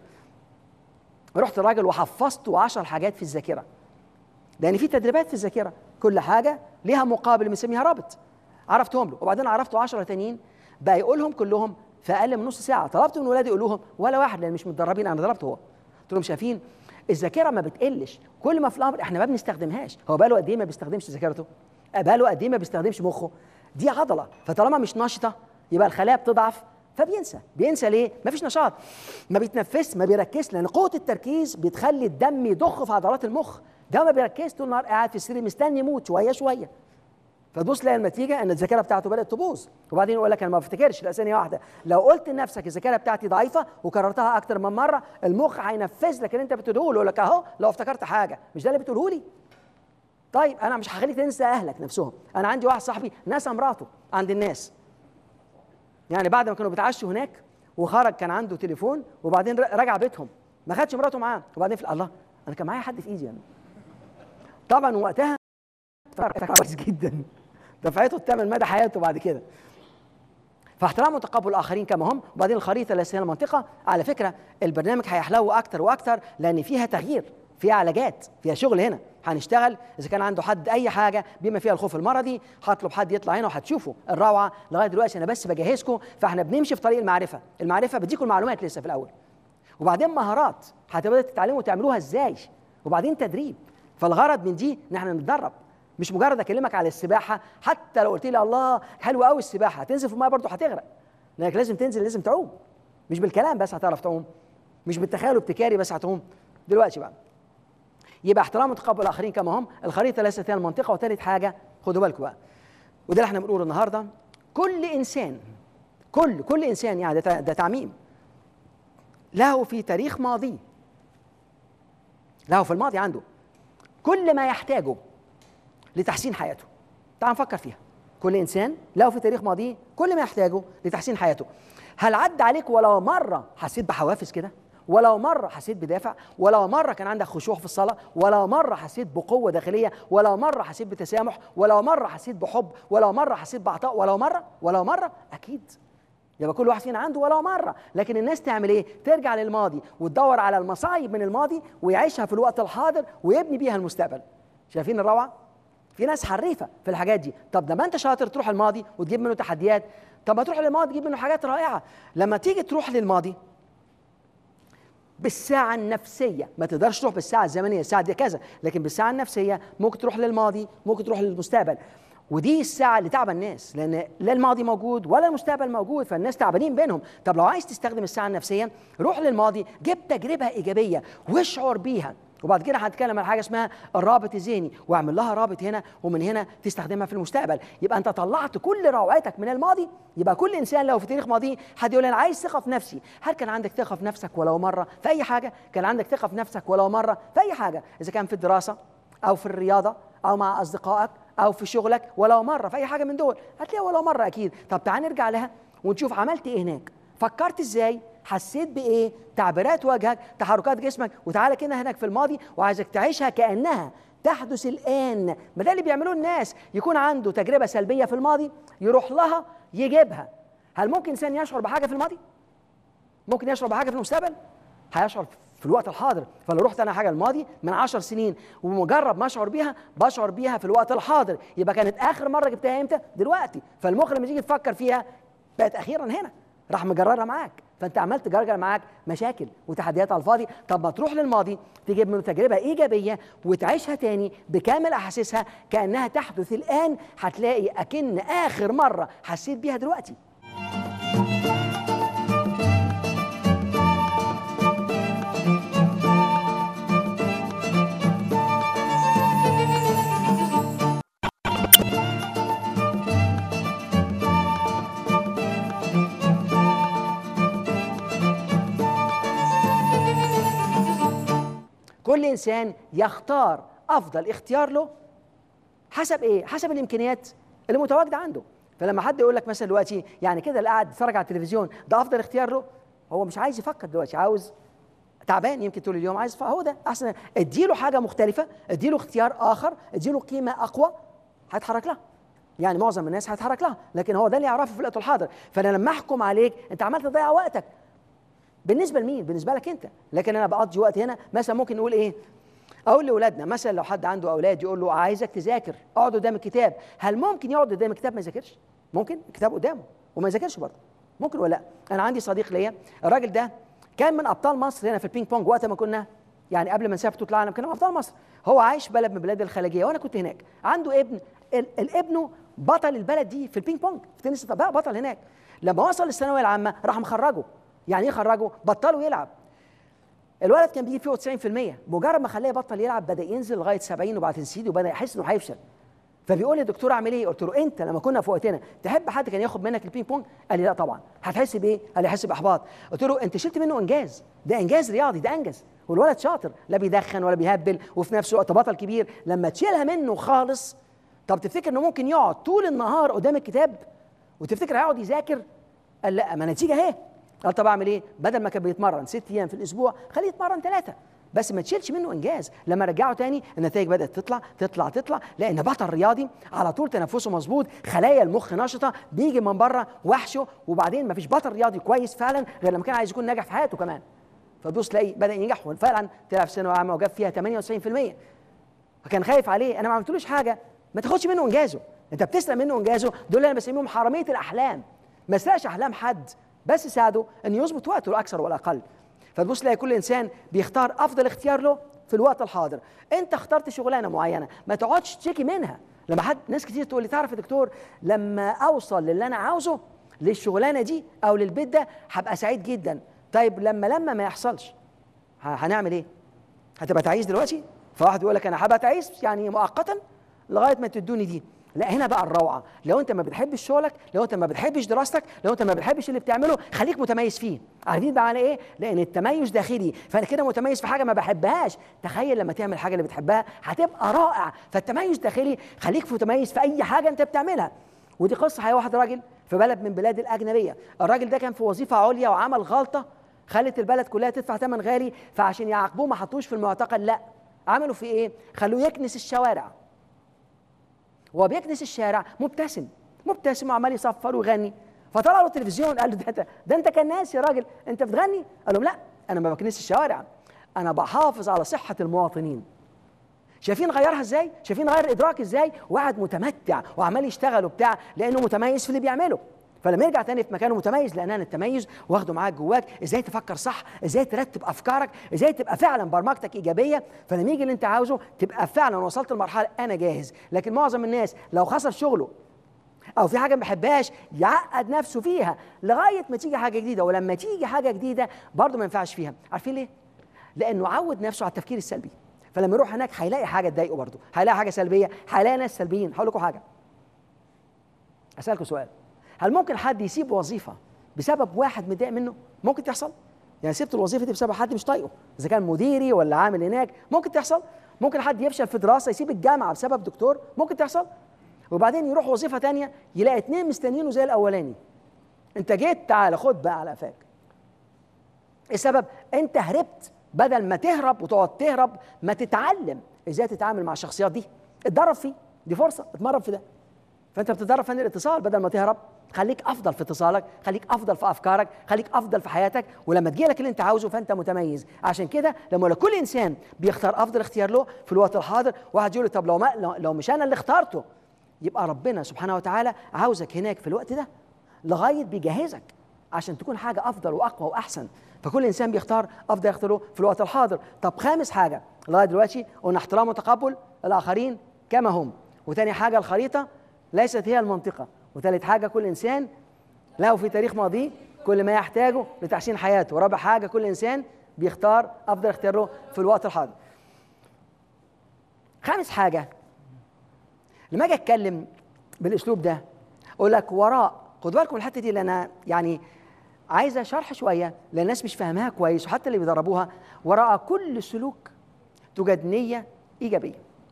رحت الراجل وحفظته عشر حاجات في الذاكره، لان في تدريبات في الذاكره كل حاجه ليها مقابل بنسميها رابط، عرفتهم له، وبعدين عرفته عشرة تانيين بقى يقولهم كلهم في اقل من نص ساعه. طلبت من ولادي يقولوهم ولا واحد لان مش متدربين، انا ضربته هو، قلت لهم شايفين الذاكره ما بتقلش، كل ما في الامر احنا ما بنستخدمهاش. هو بقى له قد ايه ما بيستخدمش ذاكرته؟ بقى له قد ايه ما بيستخدمش مخه؟ دي عضله، فطالما مش نشطه يبقى الخلايا بتضعف فبينسى. بينسى ليه؟ مفيش نشاط، ما بيتنفس، ما بيركزش، لان قوه التركيز بتخلي الدم يضخ في عضلات المخ، ده ما بيركزش طول النهار قاعد في السرير مستني يموت شويه شويه. فتبص تلاقي النتيجه ان الذاكره بتاعته بدات تبوظ، وبعدين يقول لك انا ما بفتكرش. لا، ثانيه واحده، لو قلت لنفسك الذاكره بتاعتي ضعيفه وكررتها اكتر من مره، المخ هينفذ لك اللي انت بتقوله له، يقول لك اهو لو افتكرت حاجه، مش ده اللي بتقوله لي؟ طيب انا مش هخليك تنسى اهلك نفسهم. انا عندي واحد صاحبي نسى مراته عند الناس، يعني بعد ما كانوا بيتعشوا هناك وخرج كان عنده تليفون، وبعدين رجع بيتهم ما خدش مراته معاه، وبعدين في الله انا كان معايا حد في ايدي يعني. طبعا وقتها كويس جدا دفعته الثمن مدى حياته بعد كده. فاحترام وتقبل الاخرين كما هم. وبعدين الخريطه الاساسيه المنطقه، على فكره البرنامج هيحلو اكتر واكتر لان فيها تغيير، فيها علاجات، فيها شغل. هنا هنشتغل اذا كان عنده حد اي حاجه بما فيها الخوف المرضي، هطلب حد يطلع هنا وهتشوفوا الروعه. لغايه دلوقتي انا بس بجهزكم، فاحنا بنمشي في طريق المعرفه. المعرفه بديكم المعلومات لسه في الاول، وبعدين مهارات هتبداوا تتعلموا تعملوها ازاي، وبعدين تدريب. فالغرض من دي ان احنا نتدرب، مش مجرد اكلمك على السباحه. حتى لو قلت لي الله حلو قوي السباحه، هتنزل في الميه برضه هتغرق، لانك لازم تنزل، لازم تعوم، مش بالكلام بس هتعرف تعوم، مش بالتخيل والابتكاري بس هتعوم. دلوقتي بقى يبقى احترام وتقبل الاخرين كما هم، الخريطه الاساسيه المنطقه. وثالث حاجه خدوا بالكم بقى، وده اللي احنا بنقوله النهارده، كل انسان كل كل انسان يعني ده, ده تعميم، له في تاريخ ماضي، له في الماضي عنده كل ما يحتاجه لتحسين حياته. تعال نفكر فيها، كل انسان له في تاريخ ماضي كل ما يحتاجه لتحسين حياته. هل عدى عليك ولو مره حسيت بحوافز كده؟ ولو مرة حسيت بدافع؟ ولو مرة كان عندك خشوع في الصلاة؟ ولو مرة حسيت بقوة داخلية؟ ولو مرة حسيت بتسامح؟ ولو مرة حسيت بحب؟ ولو مرة حسيت بعطاء؟ ولو مرة ولو مرة أكيد يبقى كل واحد فينا عنده ولو مرة. لكن الناس تعمل إيه؟ ترجع للماضي وتدور على المصايب من الماضي ويعيشها في الوقت الحاضر ويبني بيها المستقبل. شايفين الروعة؟ في ناس حريفه في الحاجات دي. طب لما انت شاطر تروح الماضي وتجيب منه تحديات، طب ما تروح للماضي تجيب منه حاجات رائعه. لما تيجي تروح للماضي بالساعة النفسية، ما تقدرش تروح بالساعة الزمنية، الساعة دي كذا، لكن بالساعة النفسية ممكن تروح للماضي، ممكن تروح للمستقبل. ودي الساعة اللي تعب الناس، لأن لا الماضي موجود ولا المستقبل موجود، فالناس تعبانين بينهم. طب لو عايز تستخدم الساعة النفسية، روح للماضي، جيب تجربة إيجابية واشعر بيها، وبعد كده هنتكلم عن حاجه اسمها الرابط الذهني، واعمل لها رابط هنا، ومن هنا تستخدمها في المستقبل. يبقى انت طلعت كل روعتك من الماضي. يبقى كل انسان لو في تاريخ ماضي حد يقول انا عايز ثقه في نفسي، هل كان عندك ثقه في نفسك ولو مره في اي حاجه؟ كان عندك ثقه في نفسك ولو مره في اي حاجه، اذا كان في الدراسه او في الرياضه او مع اصدقائك او في شغلك، ولو مره في اي حاجه من دول هتلاقيها ولو مره اكيد. طب تعال نرجع لها ونشوف عملت ايه هناك، فكرت ازاي، حسيت بايه، تعبيرات وجهك، تحركات جسمك. وتعالى كده هناك في الماضي وعايزك تعيشها كانها تحدث الان. ما ده اللي بيعملوه الناس، يكون عنده تجربه سلبيه في الماضي يروح لها يجيبها. هل ممكن انسان يشعر بحاجه في الماضي؟ ممكن يشعر بحاجه في المستقبل؟ هيشعر في الوقت الحاضر. فلو رحت انا حاجه الماضي من عشر سنين ومجرد ما اشعر بيها بشعر بيها في الوقت الحاضر، يبقى كانت اخر مره جبتها امتى؟ دلوقتي. فالمخ لما يجي تفكر فيها بقت اخيرا هنا، راح مجررها معاك، فانت عملت تجرجر معاك مشاكل وتحديات على الفاضي. طب ما تروح للماضي تجيب منه تجربه ايجابيه وتعيشها تاني بكامل احاسيسها كانها تحدث الان، هتلاقي اكن اخر مره حسيت بيها دلوقتي. كل انسان يختار افضل اختيار له حسب ايه؟ حسب الامكانيات اللي متواجده عنده. فلما حد يقول لك مثلا دلوقتي يعني كده اللي قاعد يتفرج على التلفزيون ده افضل اختيار له، هو مش عايز يفكر دلوقتي، عاوز تعبان يمكن طول اليوم، عايز هو ده احسن. اديله حاجه مختلفه، اديله اختيار اخر، اديله قيمه اقوى، هيتحرك لها. يعني معظم الناس هيتحرك لها، لكن هو ده اللي يعرفه في الوقت الحاضر. فانا لما احكم عليك انت عمال تضيع وقتك. بالنسبه لمين؟ بالنسبه لك انت. لكن انا بقضي وقت هنا مثلا ممكن نقول ايه؟ اقول لاولادنا مثلا لو حد عنده اولاد يقول له عايزك تذاكر، اقعد قدام الكتاب. هل ممكن يقعد قدام الكتاب ما يذاكرش؟ ممكن الكتاب قدامه وما يذاكرش برضه، ممكن ولا لا؟ انا عندي صديق ليا، الراجل ده كان من ابطال مصر هنا في البينج بونج وقت ما كنا يعني قبل ما نسافر بطوله العالم، كنا ابطال مصر. هو عايش بلد من بلاد الخليجيه وانا كنت هناك. عنده ابن، الابنه بطل البلد دي في البينج بونج في تنس، بقى بطل هناك. لما وصل للثانويه العامه راح مخرجه. يعني ايه خرجه؟ بطلوا يلعب. الولد كان بيجيب فيه تسعين في المية، مجرد ما خلاه يبطل يلعب بدا ينزل لغايه سبعين وبعدين سيدي، وبدا يحس انه هيفشل. فبيقول لي دكتور اعمل ايه؟ قلت له انت لما كنا في وقتنا تحب حد كان ياخد منك البينج بونج؟ قال لي لا طبعا. هتحس بايه؟ قال لي هحس باحباط. قلت له انت شلت منه انجاز، ده انجاز رياضي، ده انجز، والولد شاطر، لا بيدخن ولا بيهبل، وفي نفس الوقت بطل كبير. لما تشيلها منه خالص، طب تفتكر انه ممكن يقعد طول النهار قدام الكتاب وتفتكر هيقعد يذاكر؟ قال لا، ما النتيجه اهي. قال طب اعمل ايه؟ بدل ما كان بيتمرن ست ايام في الاسبوع خليه يتمرن ثلاثه، بس ما تشيلش منه انجاز. لما رجعه تاني النتائج بدات تطلع تطلع تطلع، لان بطل رياضي على طول تنفسه مظبوط، خلايا المخ نشطه، بيجي من بره وحشه. وبعدين ما فيش بطل رياضي كويس فعلا غير لما كان عايز يكون ناجح في حياته كمان. فبص تلاقي بدا ينجح، وفعلا طلع في الثانويه العامه وجاب فيها ثمانية وتسعين في المية. فكان خايف عليه، انا ما عملتلوش حاجه، ما تاخدش منه انجازه. انت بتسرق منه انجازه، دول انا بسميهم حراميه الاحلام. ما سرقش احلام حد، بس ساعده ان يظبط وقته الاكثر والاقل. فتبص تلاقي كل انسان بيختار افضل اختيار له في الوقت الحاضر. انت اخترت شغلانه معينه، ما تقعدش تشتكي منها. لما حد ناس كتير تقول لي تعرف يا دكتور لما اوصل للي انا عاوزه للشغلانه دي او للبيت ده هبقى سعيد جدا. طيب لما لما ما يحصلش هنعمل ايه؟ هتبقى تعيس دلوقتي؟ فواحد يقول لك انا هبقى تعيس يعني مؤقتا لغايه ما تدوني دي. لا، هنا بقى الروعه. لو انت ما بتحبش شغلك، لو انت ما بتحبش دراستك، لو انت ما بتحبش اللي بتعمله، خليك متميز فيه. عارفين بقى على ايه؟ لان التميز داخلي، فانا كده متميز في حاجه ما بحبهاش. تخيل لما تعمل حاجه اللي بتحبها هتبقى رائع. فالتميز داخلي، خليك متميز في اي حاجه انت بتعملها. ودي قصه حقيقيه، واحد راجل في بلد من بلاد الاجنبيه، الراجل ده كان في وظيفه عليا وعمل غلطه خلت البلد كلها تدفع ثمن غالي، فعشان يعاقبوه ما حطوش في المعتقل، لا، عملوا في ايه؟ خلوه يكنس الشوارع. وهو بيكنس الشارع مبتسم مبتسم وعمال يصفر ويغني. فطلع له التلفزيون قال له ده, ده انت كناس يا راجل، انت بتغني؟ قال لهم لا، انا ما بكنسش الشوارع، انا بحافظ على صحه المواطنين. شايفين غيرها ازاي؟ شايفين غير الادراك ازاي؟ وقاعد متمتع وعمال يشتغل وبتاع لانه متميز في اللي بيعمله. فلما يرجع تاني في مكانه متميز، لان انا التميز واخده معاك جواك، ازاي تفكر صح، ازاي ترتب افكارك، ازاي تبقى فعلا برمجتك ايجابيه، فلما يجي اللي انت عاوزه تبقى فعلا وصلت لمرحله انا جاهز. لكن معظم الناس لو خسر شغله او في حاجه ما بيحبهاش يعقد نفسه فيها لغايه ما تيجي حاجه جديده، ولما تيجي حاجه جديده برضه ما ينفعش فيها. عارفين ليه؟ لانه عود نفسه على التفكير السلبي، فلما يروح هناك هيلاقي حاجه تضايقه، برضه هيلاقي حاجه سلبيه، هيلاقي ناس سلبيين. هقول لكم حاجه، اسالكم سؤال، هل ممكن حد يسيب وظيفه بسبب واحد متضايق منه؟ ممكن تحصل؟ يعني سبت الوظيفه دي بسبب حد مش طايقه، اذا كان مديري ولا عامل هناك، ممكن تحصل. ممكن حد يفشل في دراسه يسيب الجامعه بسبب دكتور، ممكن تحصل. وبعدين يروح وظيفه ثانيه يلاقي اتنين مستنيينه زي الاولاني. انت جيت، تعالى خد بقى على قفاك. السبب انت هربت، بدل ما تهرب وتقعد تهرب ما تتعلم ازاي تتعامل مع الشخصيات دي، اتدرب فيه، دي فرصه اتمرن في ده. فانت بتتدرب فن الاتصال، بدل ما تهرب خليك افضل في اتصالك، خليك افضل في افكارك، خليك افضل في حياتك، ولما تجيلك اللي انت عاوزه فانت متميز. عشان كده لما كل انسان بيختار افضل اختيار له في الوقت الحاضر، واحد يقول لي طب لو ما لو, لو مش انا اللي اخترته، يبقى ربنا سبحانه وتعالى عاوزك هناك في الوقت ده لغايه بيجهزك عشان تكون حاجه افضل واقوى واحسن. فكل انسان بيختار افضل يختاره في الوقت الحاضر. طب خامس حاجه لغايه دلوقتي قلنا احترام وتقبل الاخرين كما هم، وتاني حاجه الخريطه ليست هي المنطقه، وثالث حاجه كل انسان له في تاريخ ماضيه كل ما يحتاجه لتحسين حياته، ورابع حاجه كل انسان بيختار افضل اختيار له في الوقت الحاضر. خامس حاجه لما اجي اتكلم بالاسلوب ده اقول لك وراء، خدوا بالكم الحته دي اللي انا يعني عايزه شرح شويه لان الناس مش فاهماها كويس، وحتى اللي بيدربوها. وراء كل سلوك توجد نيه ايجابيه.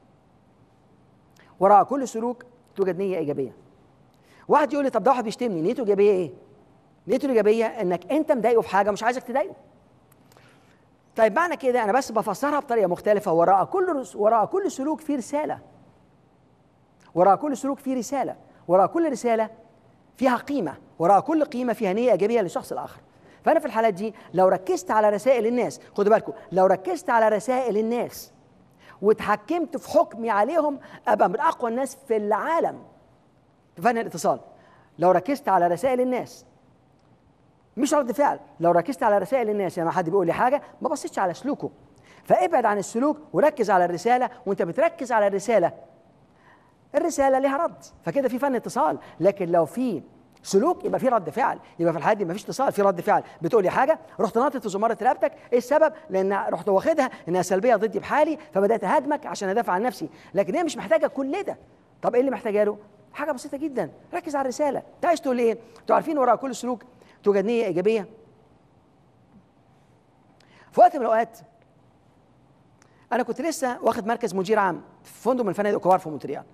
وراء كل سلوك توجد نيه ايجابيه. واحد يقول لي طب ده واحد بيشتمني، نيته ايجابيه ايه؟ نيته الايجابيه انك انت مضايقه في حاجه مش عايزك تضايقه. طيب معنى كده انا بس بفسرها بطريقه مختلفه، وراء كل وراء كل سلوك فيه رساله. وراء كل سلوك فيه رساله، وراء كل رساله فيها قيمه، وراء كل قيمه فيها نيه ايجابيه للشخص الاخر. فانا في الحالات دي لو ركزت على رسائل الناس، خدوا بالكم، لو ركزت على رسائل الناس واتحكمت في حكمي عليهم ابقى من اقوى الناس في العالم في فن الاتصال. لو ركزت على رسائل الناس مش رد فعل، لو ركزت على رسائل الناس، يعني حد بيقول لي حاجه ما بصيتش على سلوكه، فابعد عن السلوك وركز على الرساله. وانت بتركز على الرساله الرساله ليها رد، فكده في فن اتصال. لكن لو في سلوك يبقى في رد فعل، يبقى في الحالة دي مفيش اتصال، في رد فعل. بتقولي حاجه رحت ناطط في زماره رقبتك، ايه السبب؟ لان رحت واخدها انها سلبيه ضدي بحالي فبدات اهاجمك عشان ادافع عن نفسي، لكن هي مش محتاجه كل ده. طب ايه اللي محتاجه له؟ حاجه بسيطه جدا، ركز على الرساله. انت عايز تقول ايه؟ انتوا عارفين وراء كل سلوك توجد نيه ايجابيه. في وقت من الاوقات انا كنت لسه واخد مركز مدير عام في فندق من الفنادق الكبار في مونتريال،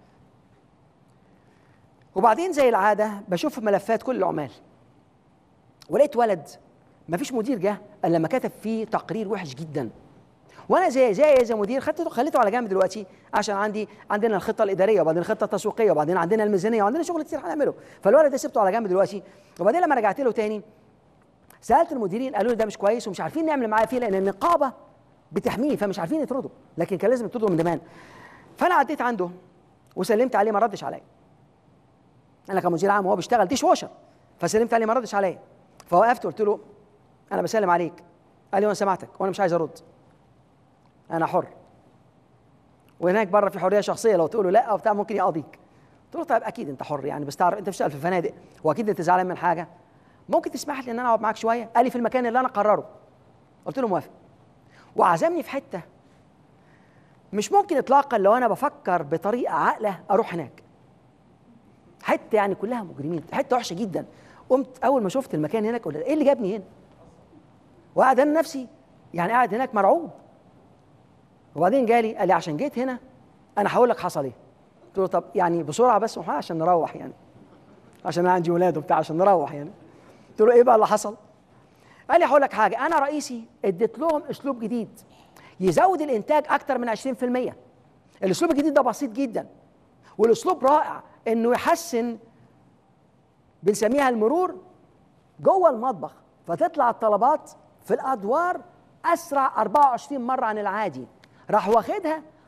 وبعدين زي العاده بشوف ملفات كل العمال، ولقيت ولد ما فيش مدير جه الا لما كتب فيه تقرير وحش جدا، وانا زي زي زي مدير خدته خليته على جنب دلوقتي عشان عندي عندنا الخطه الاداريه وبعدين الخطه التسويقيه وبعدين عندنا الميزانيه وعندنا شغل كتير هنعمله. فالولد ده سبته على جنب دلوقتي، وبعدين لما رجعت له تاني سالت المديرين قالوا لي ده مش كويس ومش عارفين نعمل معاه فيه لان النقابه بتحميه فمش عارفين يطردوا، لكن كان لازم يطردوا من زمان. فانا عديت عنده وسلمت عليه ما ردش عليا. انا كمدير عام وهو بيشتغل ديش واشر، فسلمت عليه ما ردش عليا. فوقفت قلت له انا بسلم عليك. قال لي وانا سمعتك وانا مش عايز ارد، انا حر، وهناك بره في حريه شخصيه لو تقول له لا او بتاع ممكن يقاضيك. قلت له طيب اكيد انت حر، يعني بس تعرف انت بتشتغل في فنادق واكيد انت زعلان من حاجه، ممكن تسمح لي ان انا اقعد معاك شويه؟ قال لي في المكان اللي انا قرره. قلت له موافق، وعزمني في حته مش ممكن اطلاقا لو انا بفكر بطريقه عاقله اروح هناك، حته يعني كلها مجرمين، حته وحشه جدا. قمت اول ما شفت المكان هناك قلت ايه اللي جابني هنا؟ وقعد انا نفسي يعني قاعد هناك مرعوب. وبعدين جالي قال لي عشان جيت هنا انا هقول لك حصل ايه. قلت له طب يعني بسرعه بس عشان نروح، يعني عشان انا عندي ولاد وبتاع عشان نروح يعني. قلت له ايه بقى اللي حصل؟ قال لي هقول لك حاجه، انا رئيسي اديت لهم اسلوب جديد يزود الانتاج اكتر من عشرين في المية. الاسلوب الجديد ده بسيط جدا والاسلوب رائع، انه يحسن بنسميها المرور جوه المطبخ، فتطلع الطلبات في الادوار اسرع أربعة وعشرين مره عن العادي. راح واخدها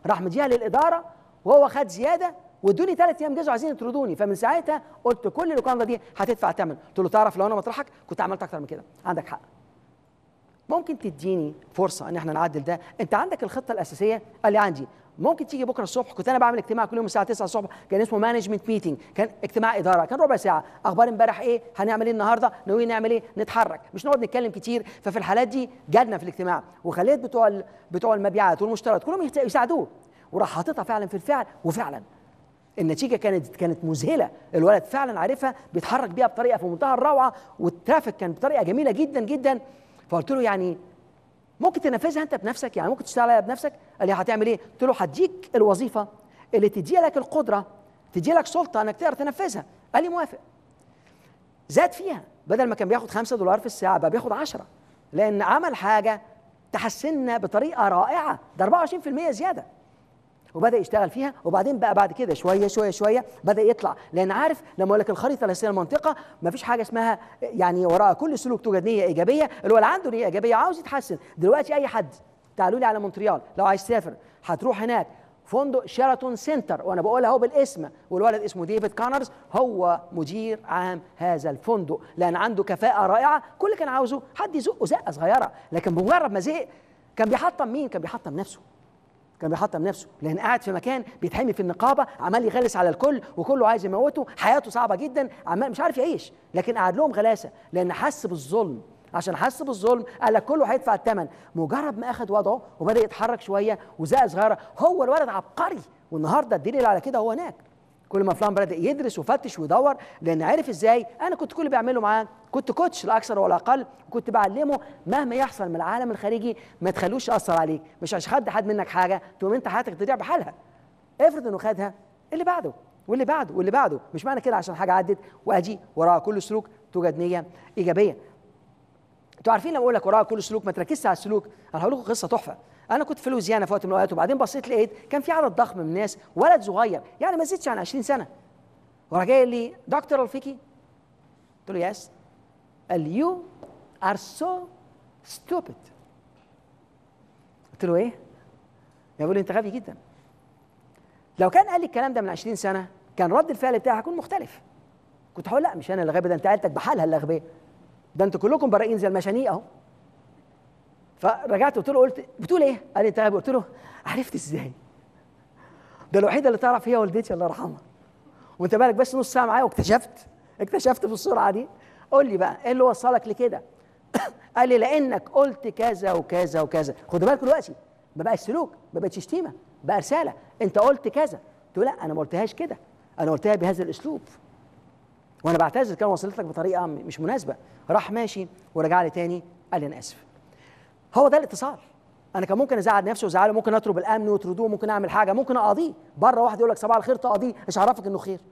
راح مديها للاداره وهو خد زياده وادوني ثلاث ايام جزء عايزين يطردوني. فمن ساعتها قلت كل اللوكاندا دي هتدفع ثمن. قلت له تعرف لو انا مطرحك كنت عملت اكتر من كده. عندك حق. ممكن تديني فرصه ان احنا نعدل ده؟ انت عندك الخطه الاساسيه؟ قال لي عندي. ممكن تيجي بكره الصبح؟ كنت انا بعمل اجتماع كل يوم الساعه تسعة الصبح، كان اسمه مانجمنت ميتنج، كان اجتماع اداره، كان ربع ساعه. اخبار امبارح ايه؟ هنعمل ايه النهارده؟ ناويين نعمل ايه؟ نتحرك، مش نقعد نتكلم كتير. ففي الحالات دي جالنا في الاجتماع وخليت بتوع ال... بتوع المبيعات والمشتريات كلهم يساعدوه، وراح حاططها فعلا في الفعل، وفعلا النتيجه كانت كانت مذهله. الولد فعلا عارفها، بيتحرك بيها بطريقه في منتهى الروعه، والترافيك كان بطريقه جميله جدا جدا. فقلت له يعني ممكن تنفذها انت بنفسك؟ يعني ممكن تشتغل عليها بنفسك؟ قال لي هتعمل ايه؟ قلت له هديك الوظيفه اللي تدي لك القدره، تدي لك سلطه انك تقدر تنفذها. قال لي موافق. زاد فيها، بدل ما كان بياخد خمسة دولار في الساعه بقى بياخد عشرة، لان عمل حاجه تحسننا بطريقه رائعه. ده أربعة وعشرين بالمئة زياده، وبدا يشتغل فيها. وبعدين بقى بعد كده شويه شويه شويه بدا يطلع، لان عارف لما اقول لك الخريطه الاساسيه للمنطقه ما فيش حاجه اسمها يعني وراء كل سلوك توجد نيه ايجابيه. اللي هو اللي عنده نيه ايجابيه عاوز يتحسن. دلوقتي اي حد تعالوا لي على مونتريال لو عايز تسافر، هتروح هناك فندق شيراتون سنتر، وانا بقولها اهو بالاسم، والولد اسمه ديفيد كونرز هو مدير عام هذا الفندق، لان عنده كفاءه رائعه. كل اللي كان عاوزه حد يزقه زقه صغيره، لكن بمجرد ما زهق كان بيحطم مين؟ كان بيحطم نفسه. كان بيحطم نفسه، لان قاعد في مكان بيتحمي في النقابه، عمال يغلس على الكل وكله عايز يموته، حياته صعبه جدا، عمال مش عارف يعيش، لكن قعد لهم غلاسه لان حس بالظلم. عشان حس بالظلم قال لك كله هيدفع الثمن. مجرد ما اخذ وضعه وبدا يتحرك شويه وزقه صغيره، هو الولد عبقري. والنهارده الدليل على كده هو هناك. كل ما فلان بدا يدرس وفتش ويدور، لان عرف ازاي. انا كنت كل اللي بعمله معاه كنت كوتش لا اكثر ولا اقل، وكنت بعلمه مهما يحصل من العالم الخارجي ما تخلوش ياثر عليك. مش عشان خد حد منك حاجه تقوم انت حياتك تضيع بحالها. افرض انه خدها، اللي بعده واللي بعده واللي بعده. مش معنى كده عشان حاجه عدت واجي وراء كل سلوك توجد نيه ايجابيه. انتوا عارفين لما اقول لك وراء كل سلوك ما تركزش على السلوك. انا هقول لكم قصه تحفه. انا كنت في لويزيانا في وقت من الاوقات، وبعدين بصيت لقيت كان في عدد ضخم من الناس، ولد صغير يعني ما زيدش عن عشرين سنه، وراح جاي لي دكتور الفيكي. قلت له يس. قال يو ار سو ستوبid. قلت له ايه؟ يقول لي انت غبي جدا. لو كان قال لي الكلام ده من عشرين سنه كان رد الفعل بتاعي هيكون مختلف. كنت هقول لا مش انا اللي غبي، ده انت عيلتك بحالها اللي غبيه، ده انتوا كلكم برائين زي المشانيق اهو. فرجعت قلت له قلت بتقول ايه؟ قال لي انت غبي. قلت له عرفت ازاي؟ ده الوحيده اللي تعرف هي والدتي الله يرحمها، وانت بالك بس نص ساعه معايا واكتشفت اكتشفت بالسرعه دي. قول لي بقى ايه اللي وصلك لكده؟ قال لي لانك قلت كذا وكذا وكذا. خدوا بالكم دلوقتي ما بقاش سلوك، ما بقتش شتيمه، بقى رساله. انت قلت كذا. قلت له لا انا ما قلتهاش كده، انا قلتها بهذا الاسلوب، وانا بعتذر كان وصلت لك بطريقه مش مناسبه. راح ماشي ورجع لي تاني قال لي انا اسف. هو ده الاتصال. انا كان ممكن ازعل نفسي وازعله، ممكن اطلب الامن ويطردوه، ممكن اعمل حاجه، ممكن اقاضيه. بره واحد يقول لك صباح الخير تقاضيه، مش عرفك انه خير.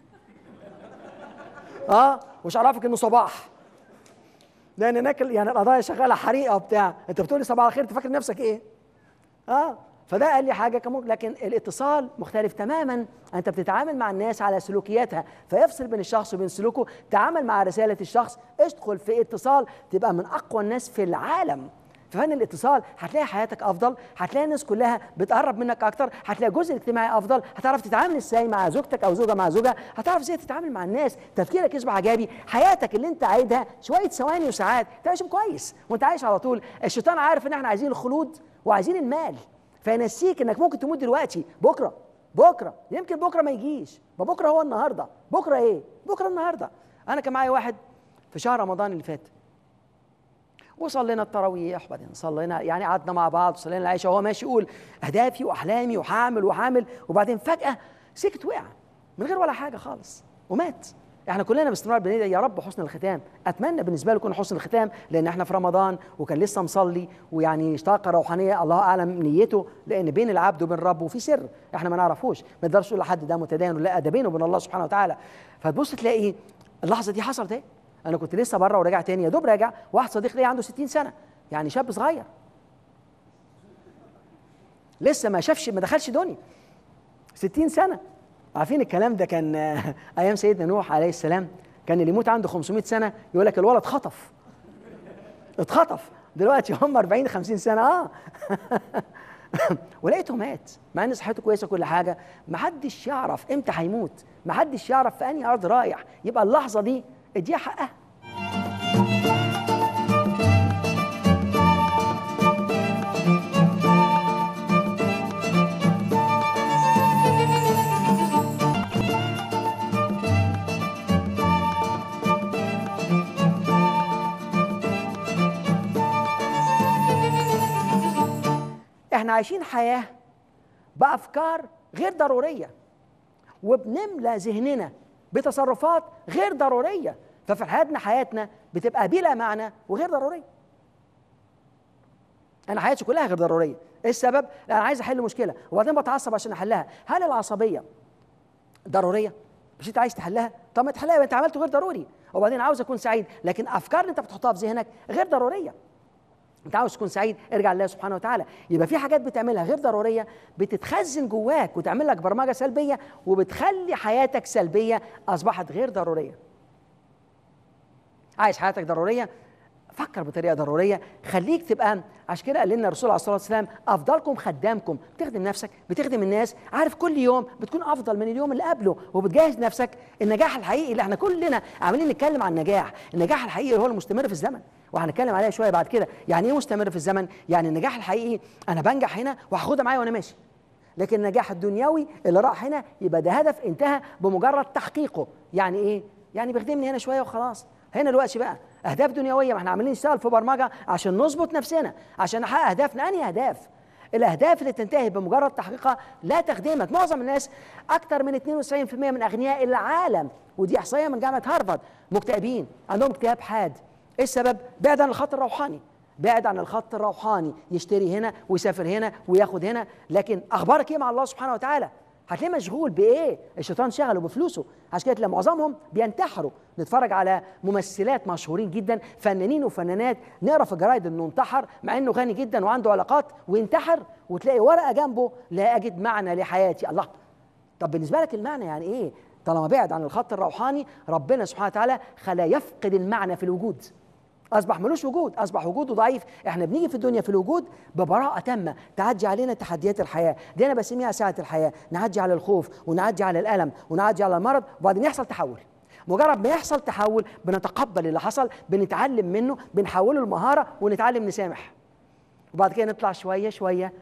اه مش عرفك انه صباح، لان هناك يعني القضايا شغاله حريقه وبتاع، انت بتقول لي صباح الخير تفكر نفسك ايه؟ اه فده قال لي حاجه كان، لكن الاتصال مختلف تماما. انت بتتعامل مع الناس على سلوكياتها، فيفصل بين الشخص وبين سلوكه. تعامل مع رساله الشخص، ادخل في اتصال تبقى من اقوى الناس في العالم. في فن الاتصال هتلاقي حياتك افضل، هتلاقي الناس كلها بتقرب منك اكتر، هتلاقي الجزء الاجتماعي افضل، هتعرف تتعامل ازاي مع زوجتك او زوجه مع زوجها، هتعرف ازاي تتعامل مع الناس، تفكيرك يصبح ايجابي، حياتك اللي انت عايزها شويه ثواني وساعات تعيشهم كويس وانت عايش على طول. الشيطان عارف ان احنا عايزين الخلود وعايزين المال، فينسيك انك ممكن تموت دلوقتي. بكره بكره يمكن بكره ما يجيش، ما بكره هو النهارده. بكره ايه؟ بكره النهارده. انا كان معايا واحد في شهر رمضان اللي فات، وصلينا التراويح وبعدين صلينا يعني قعدنا مع بعض وصلينا العشاء، وهو ماشي يقول اهدافي واحلامي وهعمل وهعمل، وبعدين فجاه سكت وقع من غير ولا حاجه خالص ومات. احنا كلنا باستمرار بندعي يا رب حسن الختام. اتمنى بالنسبه له يكون حسن الختام، لان احنا في رمضان وكان لسه مصلي ويعني طاقه روحانيه الله اعلم نيته، لان بين العبد وبين ربه في سر احنا ما نعرفوش، ما نقدرش نقول لحد ده متدين ولا لا، ده بينه وبين الله سبحانه وتعالى. فتبص تلاقي اللحظه دي حصلت ايه؟ انا كنت لسه بره وراجع تاني، يا دوب راجع، واحد صديق ليا عنده ستين سنه، يعني شاب صغير لسه ما شافش ما دخلش دنيا، ستين سنه. عارفين الكلام ده كان ايام سيدنا نوح عليه السلام، كان اللي يموت عنده خمسمائة سنه يقول لك الولد خطف اتخطف. دلوقتي هم أربعين خمسين سنه اه ولقيته مات مع ان صحته كويسه كل حاجه. محدش يعرف امتى هيموت، محدش يعرف في انهي ارض رايح. يبقى اللحظه دي اديها حقها. احنا عايشين حياة بأفكار غير ضرورية، وبنملى ذهننا بتصرفات غير ضرورية، ففي حياتنا حياتنا بتبقى بلا معنى وغير ضرورية. أنا حياتي كلها غير ضرورية. إيه السبب؟ لأن أنا عايز أحل مشكلة وبعدين بتعصب عشان أحلها. هل العصبية ضرورية؟ مش أنت عايز تحلها؟ طب ما تحلها يبقى أنت عملته غير ضروري. وبعدين عاوز أكون سعيد، لكن أفكار اللي أنت بتحطها في ذهنك غير ضرورية. انت عاوز تكون سعيد، ارجع لله سبحانه وتعالى. يبقى في حاجات بتعملها غير ضروريه بتتخزن جواك وتعمل لك برمجه سلبيه وبتخلي حياتك سلبيه اصبحت غير ضروريه. عايز حياتك ضروريه، فكر بطريقه ضروريه، خليك تبقى. عشان كده قال لنا الرسول عليه الصلاه والسلام افضلكم خدامكم. بتخدم نفسك، بتخدم الناس، عارف كل يوم بتكون افضل من اليوم اللي قبله، وبتجهز نفسك. النجاح الحقيقي اللي احنا كلنا عاملين نتكلم عن النجاح، النجاح الحقيقي هو المستمر في الزمن، وهنتكلم عليها شويه بعد كده. يعني ايه مستمر في الزمن؟ يعني النجاح الحقيقي انا بنجح هنا وهاخدها معايا وانا ماشي. لكن النجاح الدنيوي اللي راح هنا يبقى ده هدف انتهى بمجرد تحقيقه. يعني ايه؟ يعني بيخدمني هنا شويه وخلاص. هنا دلوقتي بقى اهداف دنيويه، ما احنا عاملين نشتغل في برمجه عشان نظبط نفسنا، عشان نحقق اهدافنا. انهي اهداف؟ الاهداف اللي تنتهي بمجرد تحقيقها لا تخدمك. معظم الناس، اكثر من اثنين وتسعين بالمئة من اغنياء العالم، ودي احصائيه من جامعه هارفارد، مكتئبين، عندهم اكتئاب حاد. ايه السبب؟ بعد عن الخط الروحاني، بعد عن الخط الروحاني، يشتري هنا ويسافر هنا وياخد هنا. لكن اخبارك ايه مع الله سبحانه وتعالى؟ هتلاقيه مشغول بايه؟ الشيطان شغله بفلوسه. عشان كده تلاقي معظمهم بينتحروا. نتفرج على ممثلات مشهورين جدا، فنانين وفنانات، نقرا في الجرايد انه انتحر مع انه غني جدا وعنده علاقات وينتحر، وتلاقي ورقه جنبه لا اجد معنى لحياتي. الله، طب بالنسبه لك المعنى يعني ايه؟ طالما بعد عن الخط الروحاني ربنا سبحانه وتعالى خلاه يفقد المعنى في الوجود، اصبح ملوش وجود، اصبح وجوده ضعيف. احنا بنيجي في الدنيا في الوجود ببراءه تامه، تعدي علينا تحديات الحياه دي، انا بسميها ساعه الحياه، نعدي على الخوف ونعدي على الالم ونعدي على المرض، وبعدين يحصل تحول. مجرد ما يحصل تحول بنتقبل اللي حصل، بنتعلم منه، بنحوله لمهاره ونتعلم نسامح، وبعد كده نطلع شويه شويه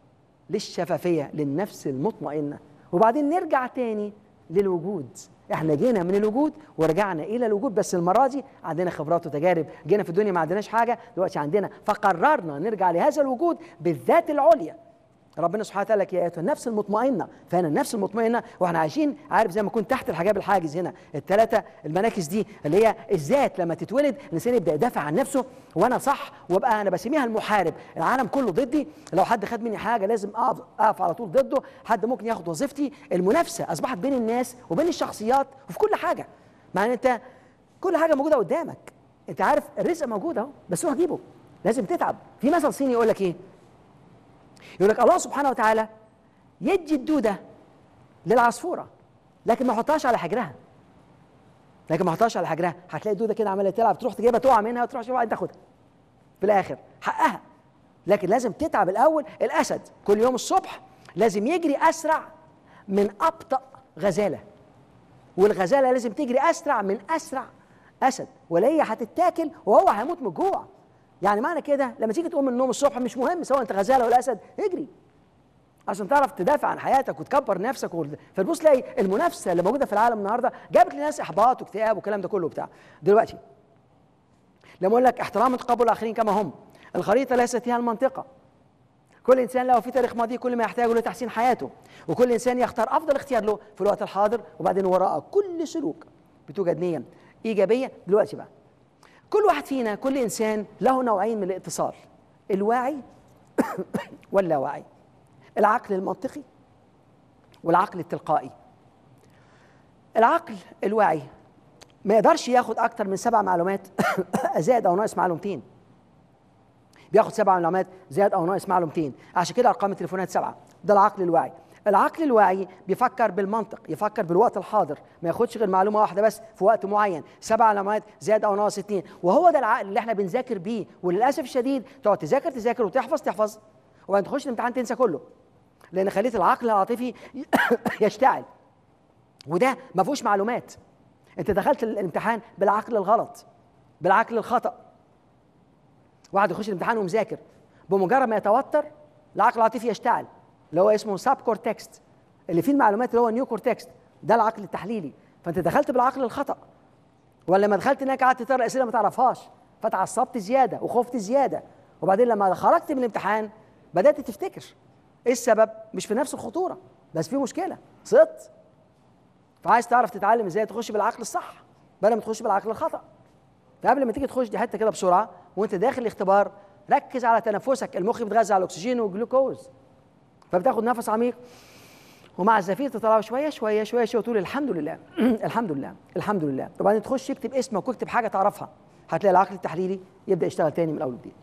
للشفافيه، للنفس المطمئنه، وبعدين نرجع تاني للوجود. احنا جينا من الوجود ورجعنا الى الوجود، بس المره دي عندنا خبرات وتجارب. جينا في الدنيا ما عندناش حاجه، دلوقتي عندنا، فقررنا نرجع لهذا الوجود بالذات العليا. ربنا سبحانه وتعالى يا ايتها النفس المطمئنه، فهنا النفس المطمئنه واحنا عايشين، عارف زي ما كنت تحت الحجاب الحاجز هنا، الثلاثه المناكس دي اللي هي الذات. لما تتولد الانسان يبدا يدافع عن نفسه، وانا صح وابقى انا بسميها المحارب، العالم كله ضدي، لو حد خد مني حاجه لازم اقف اقف على طول ضده، حد ممكن ياخد وظيفتي. المنافسه اصبحت بين الناس وبين الشخصيات وفي كل حاجه، مع ان انت كل حاجه موجوده قدامك. انت عارف الرزق موجود اهو، بس روح جيبه، لازم تتعب. في مثل صيني يقول لك ايه؟ يقول لك الله سبحانه وتعالى يدي الدوده للعصفوره لكن ما يحطهاش على حجرها، لكن ما يحطهاش على حجرها، هتلاقي الدوده كده عماله تلعب، تروح تجيبها تقع منها وتروح تشوفها تاخدها في الاخر حقها. لكن لازم تتعب الاول. الاسد كل يوم الصبح لازم يجري اسرع من ابطا غزاله، والغزاله لازم تجري اسرع من اسرع اسد، ولا هي هتتاكل وهو هيموت من الجوع. يعني معنى كده لما تيجي تقوم من النوم الصبح مش مهم سواء انت غزاله ولا اسد، اجري عشان تعرف تدافع عن حياتك وتكبر نفسك. فتبص تلاقي المنافسه اللي موجوده في العالم النهارده جابت لناس احباط واكتئاب والكلام ده كله بتاع. دلوقتي لما اقول لك احترام وتقبل الاخرين كما هم، الخريطه ليست هي المنطقه. كل انسان له في تاريخ ماضي كل ما يحتاجه لتحسين حياته، وكل انسان يختار افضل اختيار له في الوقت الحاضر، وبعدين وراء كل سلوك بتوجد نيه ايجابيه. دلوقتي بقى كل واحد فينا، كل انسان له نوعين من الاتصال، الواعي واللاواعي، العقل المنطقي والعقل التلقائي. العقل الواعي ما يقدرش ياخد اكتر من سبع معلومات زائد او ناقص معلومتين، بياخد سبع معلومات زائد او ناقص معلومتين، عشان كده ارقام التليفونات سبعه. ده العقل الواعي. العقل الواعي بيفكر بالمنطق، يفكر بالوقت الحاضر، ما ياخدش غير معلومه واحده بس في وقت معين، سبع معلومات زائد او ناقص اتنين. وهو ده العقل اللي احنا بنذاكر بيه، وللاسف الشديد تقعد تذاكر تذاكر وتحفظ تحفظ وبعدين تخش الامتحان تنسى كله، لان خليت العقل العاطفي يشتعل، وده ما فيهوش معلومات. انت دخلت الامتحان بالعقل الغلط، بالعقل الخطأ. واحد يخش الامتحان ومذاكر، بمجرد ما يتوتر العقل العاطفي يشتعل، اللي هو اسمه ساب كورتكست، اللي فيه المعلومات اللي هو نيو كورتكست، ده العقل التحليلي. فانت دخلت بالعقل الخطأ، ولا ما دخلت هناك قعدت تقرا اسئله ما تعرفهاش فتعصبت زياده وخفت زياده، وبعدين لما خرجت من الامتحان بدات تفتكر. ايه السبب؟ مش في نفس الخطوره، بس في مشكله، سقطت. فعايز تعرف تتعلم ازاي تخش بالعقل الصح بدل ما تخش بالعقل الخطأ. فقبل ما تيجي تخش دي حته كده بسرعه، وانت داخل الاختبار ركز على تنفسك، المخ بيتغذى على الاكسجين والجلوكوز، فبتاخد نفس عميق ومع الزفير تطلعه شويه شويه شويه شويه وتقول الحمد لله الحمد لله الحمد لله، وبعدين تخش اكتب اسمك واكتب حاجه تعرفها، هتلاقي العقل التحليلي يبدا يشتغل تاني من اول وجديد.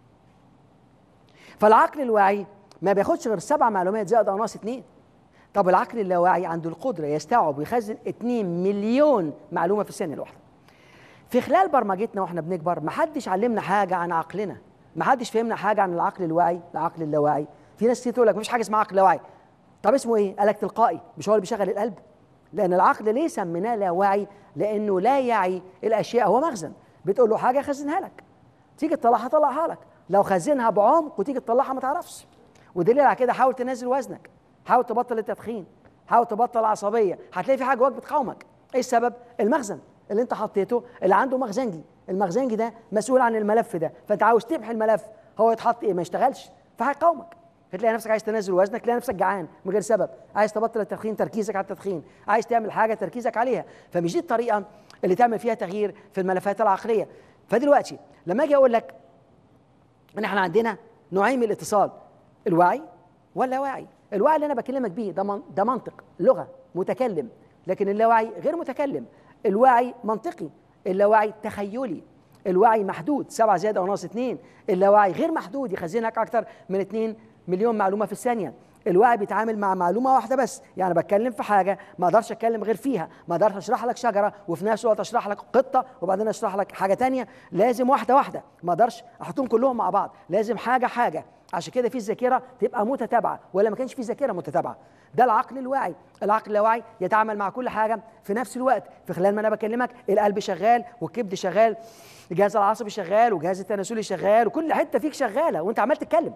فالعقل الواعي ما بياخدش غير سبع معلومات زائد او ناقص اتنين. طب العقل اللاواعي عنده القدره يستوعب ويخزن اتنين مليون معلومه في الثانيه الواحده. في خلال برمجتنا واحنا بنكبر ما حدش علمنا حاجه عن عقلنا، ما حدش فهمنا حاجه عن العقل الواعي، العقل اللاواعي. في ناس كتير تقول لك مفيش حاجه اسمها عقل لاواعي. طب اسمه ايه؟ قالك تلقائي، مش هو اللي بيشغل القلب؟ لان العقل ليه سميناه لاواعي؟ لانه لا يعي الاشياء، هو مخزن، بتقول له حاجه يخزنها لك، تيجي تطلعها طلعها لك، لو خزنها بعمق وتيجي تطلعها ما تعرفش. ودليل على كده حاول تنزل وزنك، حاول تبطل التدخين، حاول تبطل العصبيه، هتلاقي في حاجه جواك بتقاومك. ايه السبب؟ المخزن اللي انت حطيته، اللي عنده مخزنجي، المخزنجي ده مسؤول عن الملف ده، فانت عاوز تمحي الملف، هو يتحط ايه؟ ما يشتغلش، فهيقاومك. فتلاقي نفسك عايز تنزل وزنك، تلاقي نفسك جعان من غير سبب، عايز تبطل التدخين تركيزك على التدخين، عايز تعمل حاجه تركيزك عليها. فمش دي الطريقه اللي تعمل فيها تغيير في الملفات العقليه. فدلوقتي لما اجي اقول لك ان احنا عندنا نوعين من الاتصال، الواعي واللاواعي. الوعي اللي انا بكلمك بيه ده من ده منطق، لغه، متكلم، لكن اللاواعي غير متكلم. الواعي منطقي، اللاواعي تخيلي. الوعي محدود، سبعة زائد او ناقص اتنين. اللاواعي غير محدود، يخزنك اكتر من اتنين مليون معلومه في الثانيه. الوعي بيتعامل مع معلومه واحده بس، يعني بتكلم في حاجه ما اقدرش اتكلم غير فيها، ما اقدرش اشرح لك شجره وفي نفس الوقت اشرح لك قطه وبعدين اشرح لك حاجه ثانيه، لازم واحده واحده، ما اقدرش احطهم كلهم مع بعض، لازم حاجه حاجه. عشان كده في الذاكره تبقى متتابعه، ولا ما كانش في ذاكره متتابعه. ده العقل الواعي. العقل اللاواعي يتعامل مع كل حاجه في نفس الوقت، في خلال ما انا بكلمك القلب شغال والكبد شغال، الجهاز العصبي شغال والجهاز التناسلي شغال، وكل حته فيك شغاله وانت عمال تتكلم.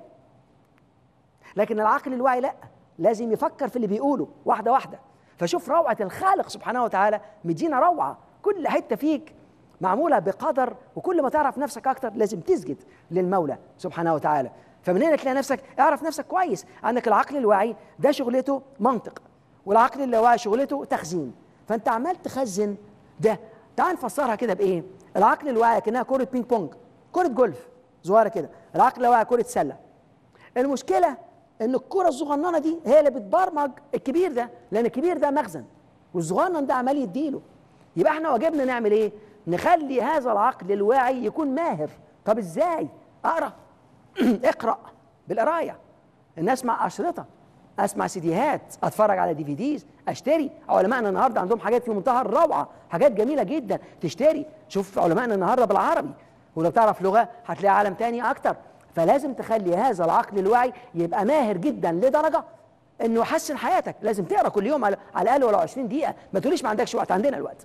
لكن العقل الواعي لا، لازم يفكر في اللي بيقوله واحده واحده. فشوف روعه الخالق سبحانه وتعالى، مدينا روعه، كل حته فيك معموله بقدر، وكل ما تعرف نفسك اكتر لازم تسجد للمولى سبحانه وتعالى. فمن هنا تلاقي نفسك اعرف نفسك كويس. عندك العقل الواعي ده شغلته منطق، والعقل اللاواعي شغلته تخزين. فانت عمال تخزن ده. تعال نفسرها كده بايه؟ العقل الواعي كأنها كره بينج بونج، كره جولف صغيره كده. العقل اللاواعي كره سله. المشكله ان الكره الصغننه دي هي اللي بتبرمج الكبير ده، لان الكبير ده مخزن والصغنن ده عمال يديله. يبقى احنا واجبنا نعمل ايه؟ نخلي هذا العقل الواعي يكون ماهر. طب ازاي؟ اقرا اقرا بالقرايه، ان اسمع اشرطه، اسمع سيديهات، اتفرج على دي في ديز، اشتري. علمائنا النهارده عندهم حاجات في منتهى الروعه، حاجات جميله جدا تشتري. شوف علمائنا النهارده بالعربي، ولو تعرف لغه هتلاقي عالم تاني اكتر. فلازم تخلي هذا العقل الواعي يبقى ماهر جدا لدرجه انه يحسن حياتك. لازم تقرا كل يوم على الاقل ولو عشرين دقيقه. ما تقوليش ما عندكش وقت، عندنا الوقت.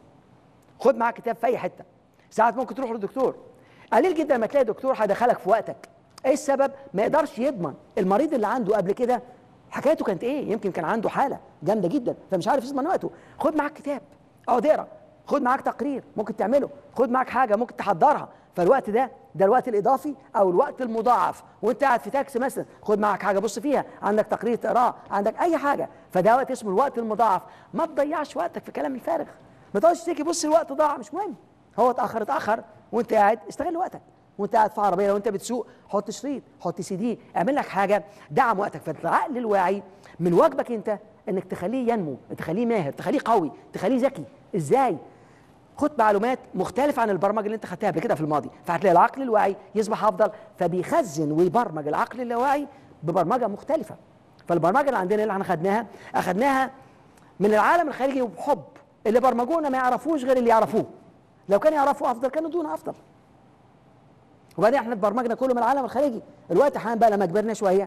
خد معاك كتاب في اي حته. ساعات ممكن تروح للدكتور، قليل جدا ما تلاقي دكتور هيدخلك في وقتك. ايه السبب؟ ما يقدرش يضمن المريض اللي عنده قبل كده حكايته كانت ايه. يمكن كان عنده حاله جامده جدا فمش عارف يضمن وقته. خد معاك كتاب، اقعد اقرا. خد معاك تقرير ممكن تعمله، خد معاك حاجه ممكن تحضرها. فالوقت ده ده الوقت الاضافي او الوقت المضاعف. وانت قاعد في تاكسي مثلا خد معاك حاجه بص فيها، عندك تقرير تقراه، عندك اي حاجه. فده وقت اسمه الوقت المضاعف. ما تضيعش وقتك في كلام الفارغ. ما تقعدش تيجي بص الوقت ضاع، مش مهم. هو اتاخر اتاخر، وانت قاعد استغل وقتك. وانت قاعد في عربيه لو انت بتسوق حط شريط، حط سي دي، اعمل لك حاجه دعم وقتك. فالعقل الواعي من واجبك انت انك تخليه ينمو، تخليه ماهر، تخليه قوي، تخليه ذكي. ازاي؟ خد معلومات مختلفه عن البرمجه اللي انت خدتها قبل كده في الماضي، فهتلاقي العقل الواعي يصبح افضل. فبيخزن ويبرمج العقل اللاواعي ببرمجه مختلفه. فالبرمجه اللي عندنا اللي احنا خدناها اخدناها من العالم الخارجي وبحب. اللي برمجونا ما يعرفوش غير اللي يعرفوه. لو كانوا يعرفوا افضل كانوا دونا افضل. وبعدين احنا اتبرمجنا كله من العالم الخارجي. الوقت حان بقى لما كبرنا شويه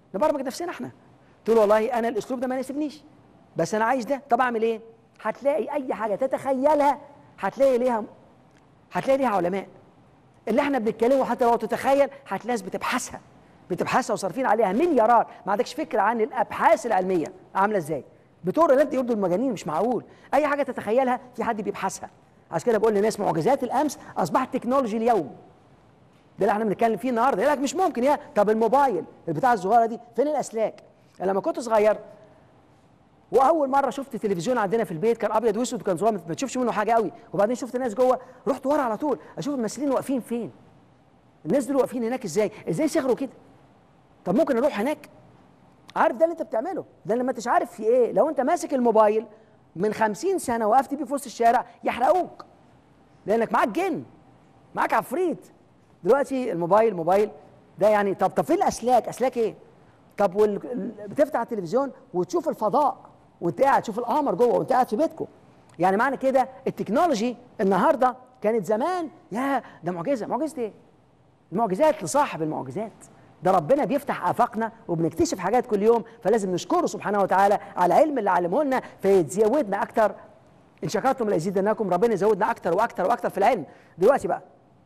نبرمج نفسنا احنا. تقول والله انا الاسلوب ده ما يناسبنيش بس انا عايز ده، طب اعمل ايه؟ هتلاقي اي حاجه تتخيلها هتلاقي ليها هتلاقي ليها علماء. اللي احنا بنتكلمه حتى لو تتخيل هتلاقي ناس بتبحثها بتبحثها وصارفين عليها مليارات، ما عندكش فكره عن الابحاث العلميه عامله ازاي. بتقول اللي انت يردوا المجانين، مش معقول اي حاجه تتخيلها في حد بيبحثها. عشان كده بقول للناس معجزات الامس اصبحت تكنولوجي اليوم. ده اللي احنا بنتكلم فيه النهارده. يقول لك مش ممكن، يا طب الموبايل البتاع الصغيره دي فين الاسلاك؟ لما كنت صغير واول مره شفت تلفزيون عندنا في البيت كان ابيض واسود وكان صغير ما تشوفش منه حاجه قوي، وبعدين شفت ناس جوه رحت ورا على طول اشوف الممثلين واقفين فين. الناس دول واقفين هناك ازاي؟ ازاي صغروا كده؟ طب ممكن اروح هناك. عارف ده اللي انت بتعمله، ده اللي ما انتش عارف في ايه. لو انت ماسك الموبايل من خمسين سنه وقفت بيه في وسط الشارع يحرقوك، لانك معاك جن، معاك عفريت. دلوقتي الموبايل موبايل ده يعني طب طب فين الاسلاك؟ اسلاك ايه؟ طب وال... بتفتح التلفزيون وتشوف الفضاء وانت قاعد تشوف القمر جوه وانت قاعد في بيتكم. يعني معنى كده التكنولوجي النهارده كانت زمان يا ده معجزه. معجزه ايه؟ المعجزات لصاحب المعجزات. ده ربنا بيفتح آفاقنا وبنكتشف حاجات كل يوم، فلازم نشكره سبحانه وتعالى على العلم اللي علمه لنا فيزودنا اكتر. ان شكرتم لازيدنكم، ربنا يزودنا اكتر واكتر واكتر في العلم. دلوقتي بقى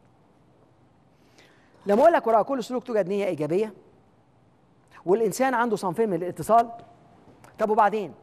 لما اقول لك وراء كل سلوك توجد نيه ايجابيه والانسان عنده صنفين من الاتصال، طب وبعدين؟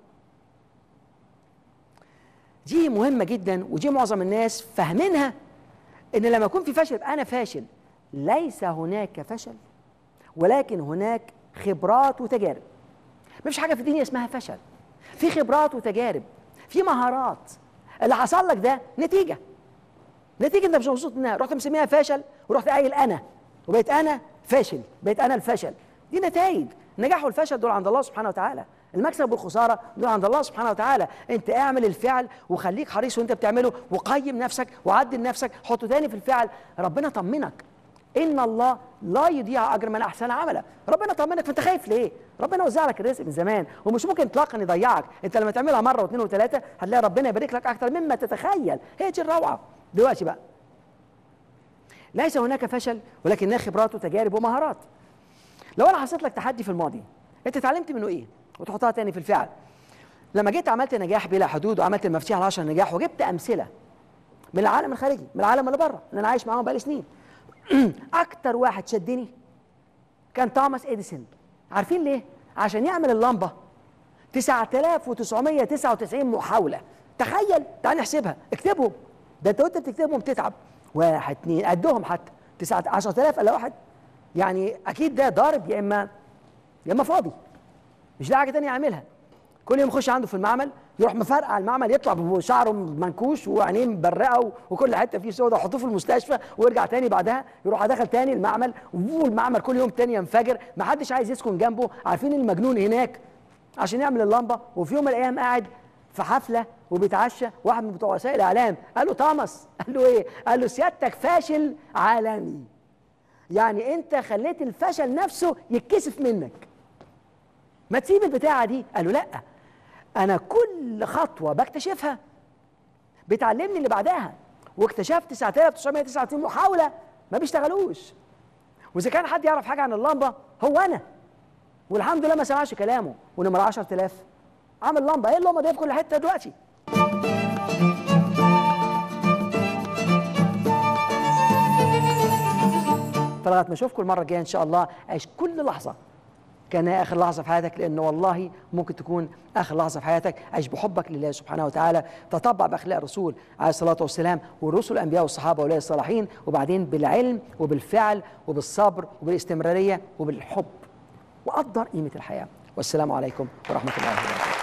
دي مهمه جدا ودي معظم الناس فاهمينها، ان لما يكون في فشل انا فاشل. ليس هناك فشل ولكن هناك خبرات وتجارب. مفيش حاجه في الدنيا اسمها فشل، في خبرات وتجارب، في مهارات. اللي حصل لك ده نتيجه نتيجه انت مش مبسوط منها، رحت مسميها فشل ورحت قايل انا وبقيت انا فاشل، بقيت انا الفشل. دي نتائج. النجاح والفشل دول عند الله سبحانه وتعالى، المكسب والخساره دول عند الله سبحانه وتعالى. انت اعمل الفعل وخليك حريص وانت بتعمله، وقيم نفسك وعدل نفسك، حطه تاني في الفعل. ربنا طمنك، ان الله لا يضيع اجر من احسن عملا. ربنا طمنك، فانت خايف ليه؟ ربنا وزع لك الرزق من زمان ومش ممكن اطلاقا يضيعك. انت لما تعملها مره واثنين وثلاثه هتلاقي ربنا يبارك لك اكتر مما تتخيل. هي دي الروعه. دلوقتي بقى ليس هناك فشل ولكنها خبرات وتجارب ومهارات. لو انا حطيت لك تحدي في الماضي انت اتعلمت منه ايه وتحطها تاني في الفعل. لما جيت عملت نجاح بلا حدود وعملت المفاتيح العشر نجاح وجبت امثله من العالم الخارجي من العالم اللي بره اللي انا عايش معاهم بقالي سنين. اكتر واحد شدني كان توماس اديسون. عارفين ليه؟ عشان يعمل اللمبه تسعة آلاف وتسعمية وتسعة وتسعين محاوله. تخيل، تعال نحسبها، اكتبهم. ده انت وانت بتكتبهم تتعب. واحد اثنين قدهم حتى تسعة عشرة آلاف الا واحد. يعني اكيد ده ضارب يا اما يا اما فاضي، مش لاقي حاجه ثانيه يعملها. كل يوم يخش عنده في المعمل يروح مفرقع المعمل، يطلع بشعره منكوش وعينيه مبرقه وكل حته فيه سودا، ويحطوه في المستشفى ويرجع تاني بعدها يروح داخل تاني المعمل، والمعمل كل يوم تاني ينفجر، ما حدش عايز يسكن جنبه. عارفين المجنون هناك عشان يعمل اللمبه، وفي يوم من الايام قاعد في حفله وبيتعشى، واحد من بتوع وسائل الاعلام قال له توماس، قال له ايه؟ قال له سيادتك فاشل عالمي. يعني انت خليت الفشل نفسه يتكسف منك. ما تسيب البتاعه دي. قال له لا، انا كل خطوه بكتشفها بتعلمني اللي بعدها. واكتشفت تسعة آلاف وتسعمية وتسعة وتسعين محاوله ما بيشتغلوش. واذا كان حد يعرف حاجه عن اللمبه هو انا، والحمد لله ما سمعش كلامه. ونمر عشرة آلاف عامل لمبه، ايه اللمبه دي في كل حته دلوقتي. فلغايه ما اشوفكم المره الجايه ان شاء الله، عيش كل لحظه كانها اخر لحظه في حياتك، لان والله ممكن تكون اخر لحظه في حياتك. عيش بحبك لله سبحانه وتعالى، تطبع باخلاق الرسول عليه الصلاه والسلام والرسل الانبياء والصحابه واولياء الصالحين، وبعدين بالعلم وبالفعل وبالصبر وبالاستمراريه وبالحب، وقدر قيمه الحياه. والسلام عليكم ورحمه الله وبركاته.